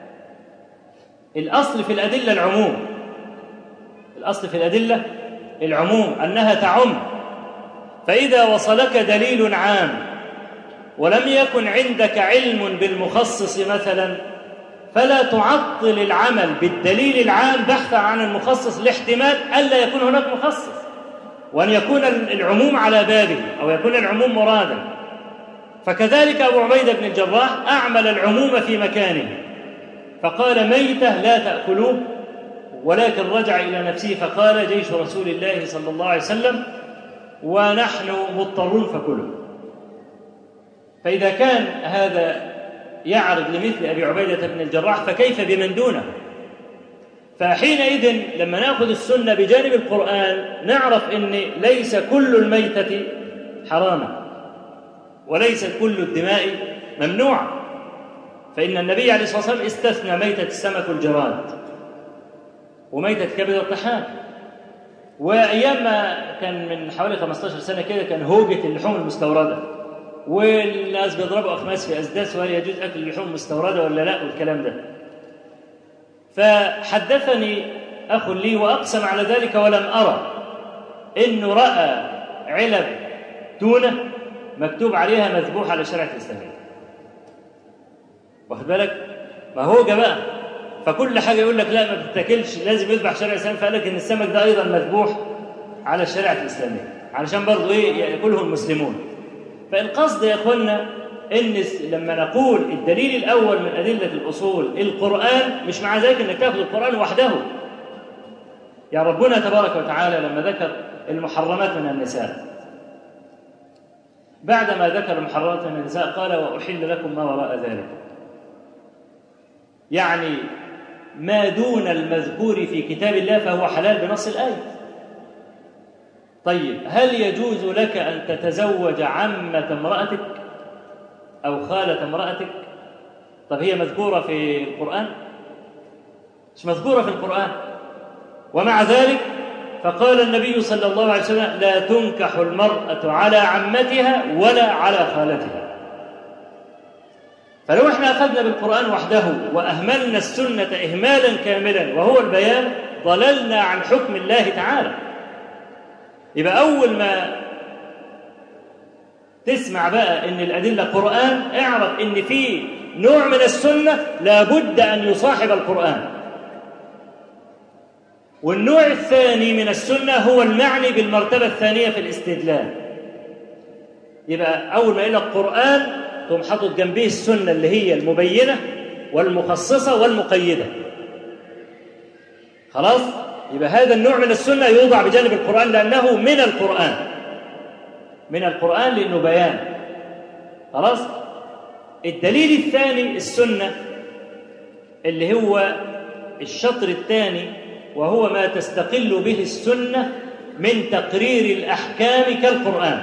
الأصل في الأدلة العموم، الأصل في الأدلة العموم أنها تعم. فإذا وصلك دليل عام ولم يكن عندك علم بالمخصص مثلا، فلا تعطل العمل بالدليل العام بحثا عن المخصص لاحتمال ألا يكون هناك مخصص، وأن يكون العموم على بابه أو يكون العموم مرادا. فكذلك أبو عبيدة بن الجراح أعمل العموم في مكانه فقال ميتة لا تأكلوه، ولكن رجع إلى نفسه فقال جيش رسول الله صلى الله عليه وسلم ونحن مضطرون فكلوا. فإذا كان هذا يعرض لمثل أبي عبيدة بن الجراح فكيف بمن دونه؟ فحينئذ لما نأخذ السنة بجانب القرآن نعرف أن ليس كل الميتة حراما وليس كل الدماء ممنوعة، فإن النبي عليه الصلاة والسلام استثنى ميتة السمك والجراد وميتة كبد الطحال. وأيام ما كان من حوالي 15 سنة كده كان هوجة اللحوم المستوردة، والناس بيضربوا أخماس في أسداس وهل يجوز أكل اللحوم المستوردة ولا لا والكلام ده. فحدثني أخ لي وأقسم على ذلك ولم أرى إنه رأى علب تونة مكتوب عليها مذبوح على الشريعة الإسلامية. واخد بالك؟ ما هوجة بقى، فكل حاجة يقول لك لا ما بتتاكلش لازم يذبح شرع الإسلام، فقال لك إن السمك ده أيضا مذبوح على الشريعة الإسلامية علشان برضو يأكله المسلمون. فالقصد يا إخوانا إن لما نقول الدليل الأول من أدلة الأصول القرآن، مش مع ذلك إنك تأخذ القرآن وحده. يا ربنا تبارك وتعالى لما ذكر المحرمات من النساء، بعدما ذكر المحرمات من النساء قال وأحل لكم ما وراء ذلك، يعني ما دون المذكور في كتاب الله فهو حلال بنص الآية. طيب هل يجوز لك أن تتزوج عمة امرأتك أو خالة امرأتك؟ طب هي مذكورة في القرآن؟ مش مذكورة في القرآن. ومع ذلك فقال النبي صلى الله عليه وسلم لا تنكح المرأة على عمتها ولا على خالتها. فلو احنا أخذنا بالقرآن وحده وأهملنا السنة إهمالا كاملا وهو البيان ضللنا عن حكم الله تعالى. يبقى أول ما تسمع بقى إن الأدلة قرآن اعرف إن في نوع من السنة لابد أن يصاحب القرآن، والنوع الثاني من السنة هو المعني بالمرتبة الثانية في الاستدلال. يبقى أول ما إلى القرآن ثم حطت جنبه السنة اللي هي المبينة والمخصصة والمقيدة. خلاص؟ يبقى هذا النوع من السنة يوضع بجانب القرآن لأنه من القرآن، من القرآن لأنه بيان. خلاص؟ الدليل الثاني السنة اللي هو الشطر الثاني، وهو ما تستقل به السنة من تقرير الأحكام كالقرآن.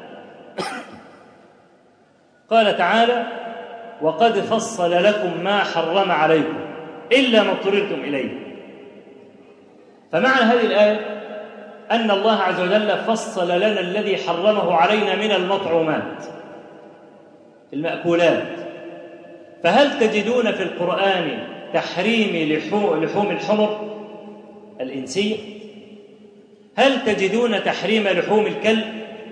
قال تعالى وقد فصل لكم ما حرم عليكم إلا ما اضطررتم إليه. فمعنى هذه الآية أن الله عز وجل فصل لنا الذي حرمه علينا من المطعومات المأكولات. فهل تجدون في القرآن تحريم لحوم الحمر الإنسية؟ هل تجدون تحريم لحوم الكلب؟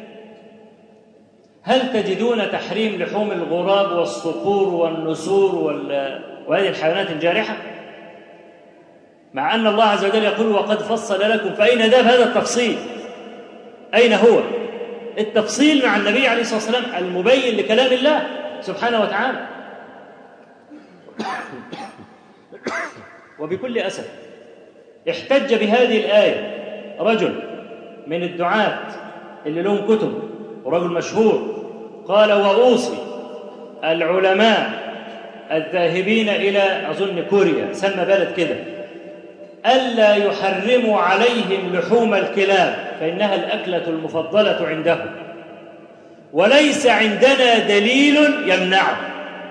هل تجدون تحريم لحوم الغراب والصقور والنسور وهذه الحيوانات الجارحة؟ مع أن الله عز وجل يقول وقد فصل لكم. فأين ذهب هذا التفصيل؟ أين هو؟ التفصيل مع النبي عليه الصلاة والسلام المبين لكلام الله سبحانه وتعالى. وبكل أسف احتج بهذه الآية رجل من الدعاة اللي لهم كتب ورجل مشهور، قال: وأوصي العلماء الذاهبين إلى أظن كوريا، سمى بلد كده، ألا يحرموا عليهم لحوم الكلاب فإنها الأكلة المفضلة عندهم وليس عندنا دليل يمنعه.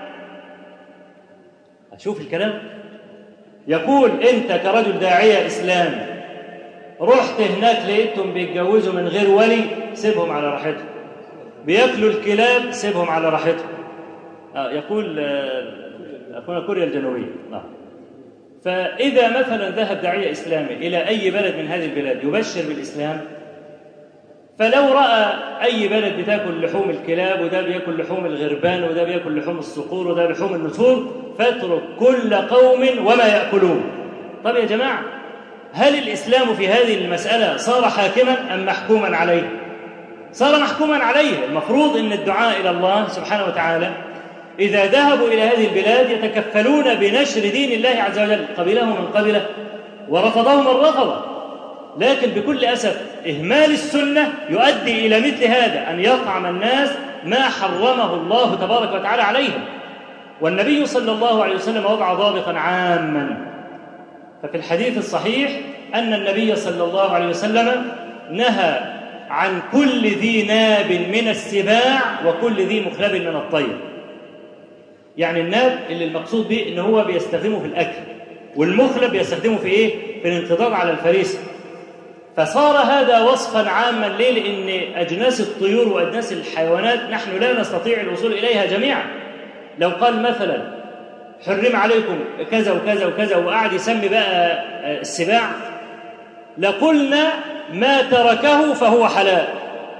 أشوف الكلام. يقول: أنت كرجل داعية إسلامي رحت هناك لقيتهم بيتجوزوا من غير ولي، سيبهم على راحتهم، بياكلوا الكلاب، سيبهم على راحتهم. يقول أخونا كوريا الجنوبية. فإذا مثلا ذهب داعية إسلامي إلى أي بلد من هذه البلاد يبشر بالإسلام، فلو رأى أي بلد بتاكل لحوم الكلاب وده بياكل لحوم الغربان وده بياكل لحوم الصقور وده لحوم النسور، فاترك كل قوم وما يأكلون. طب يا جماعة، هل الإسلام في هذه المسألة صار حاكما أم محكوما عليه؟ صار محكوما عليه. المفروض أن الدعاء إلى الله سبحانه وتعالى إذا ذهبوا إلى هذه البلاد يتكفلون بنشر دين الله عز وجل، قبلهم من قبله ورفضهم من رفضه. لكن بكل أسف إهمال السنة يؤدي إلى مثل هذا، أن يطعم الناس ما حرمه الله تبارك وتعالى عليهم. والنبي صلى الله عليه وسلم وضع ضابطا عاما، ففي الحديث الصحيح أن النبي صلى الله عليه وسلم نهى عن كل ذي ناب من السباع وكل ذي مخلب من الطير. يعني الناب اللي المقصود به إن هو بيستخدمه في الأكل، والمخلب بيستخدمه في إيه؟ في الانقضاض على الفريسة. فصار هذا وصفا عاما. ليه؟ لأن أجناس الطيور وأجناس الحيوانات نحن لا نستطيع الوصول إليها جميعا. لو قال مثلا حرم عليكم كذا وكذا وكذا وقعد يسمي بقى السباع، لقلنا ما تركه فهو حلال،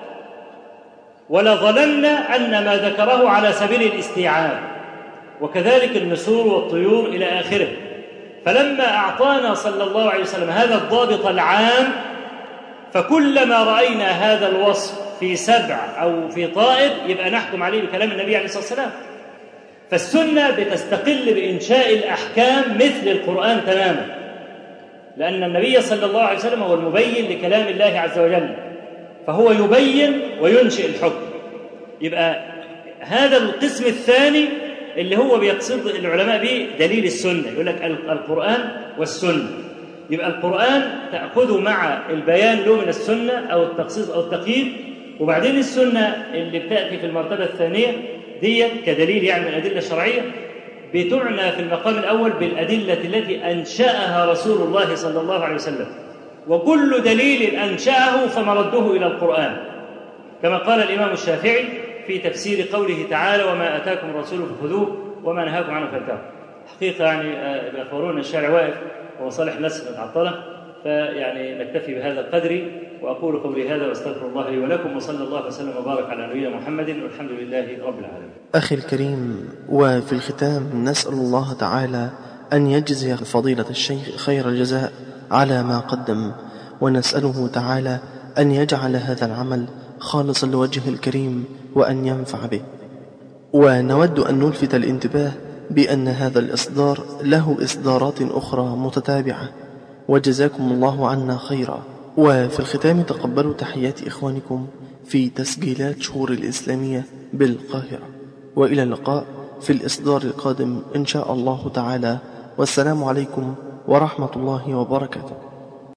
ولظننا أن ما ذكره على سبيل الاستيعاب، وكذلك النسور والطيور إلى آخره. فلما أعطانا صلى الله عليه وسلم هذا الضابط العام، فكلما رأينا هذا الوصف في سبع أو في طائر يبقى نحكم عليه بكلام النبي عليه الصلاة والسلام. فالسنة بتستقل بإنشاء الأحكام مثل القرآن تماما، لأن النبي صلى الله عليه وسلم هو المبين لكلام الله عز وجل، فهو يبين وينشئ الحكم. يبقى هذا القسم الثاني اللي هو بيقصد العلماء به دليل السنة، يقول لك القرآن والسنة. يبقى القرآن تأخذ مع البيان له من السنة أو التخصيص أو التقييد، وبعدين السنة اللي بتأتي في المرتبة الثانية ديت كدليل يعني من الأدلة الشرعية، بتعنى في المقام الأول بالأدلة التي أنشأها رسول الله صلى الله عليه وسلم، وكل دليل أنشأه فمرده إلى القرآن، كما قال الإمام الشافعي في تفسير قوله تعالى: وما أتاكم الرسول فخذوه وما نهاكم عنه فانتهوا. حقيقة يعني بأخبرون الشارع واقف ومصالح الناس متعطلة، فيعني نكتفي بهذا القدر، وأقول قولي هذا واستغفر الله لي ولكم، وصلى الله وسلم وبارك على نبينا محمد، والحمد لله رب العالمين. أخي الكريم، وفي الختام نسأل الله تعالى أن يجزي فضيلة الشيخ خير الجزاء على ما قدم، ونسأله تعالى أن يجعل هذا العمل خالصا لوجهه الكريم وأن ينفع به. ونود أن نلفت الانتباه بأن هذا الإصدار له إصدارات أخرى متتابعة، وجزاكم الله عنا خيرا. وفي الختام تقبلوا تحيات إخوانكم في تسجيلات شهور الإسلامية بالقاهرة، وإلى اللقاء في الإصدار القادم إن شاء الله تعالى، والسلام عليكم ورحمة الله وبركاته.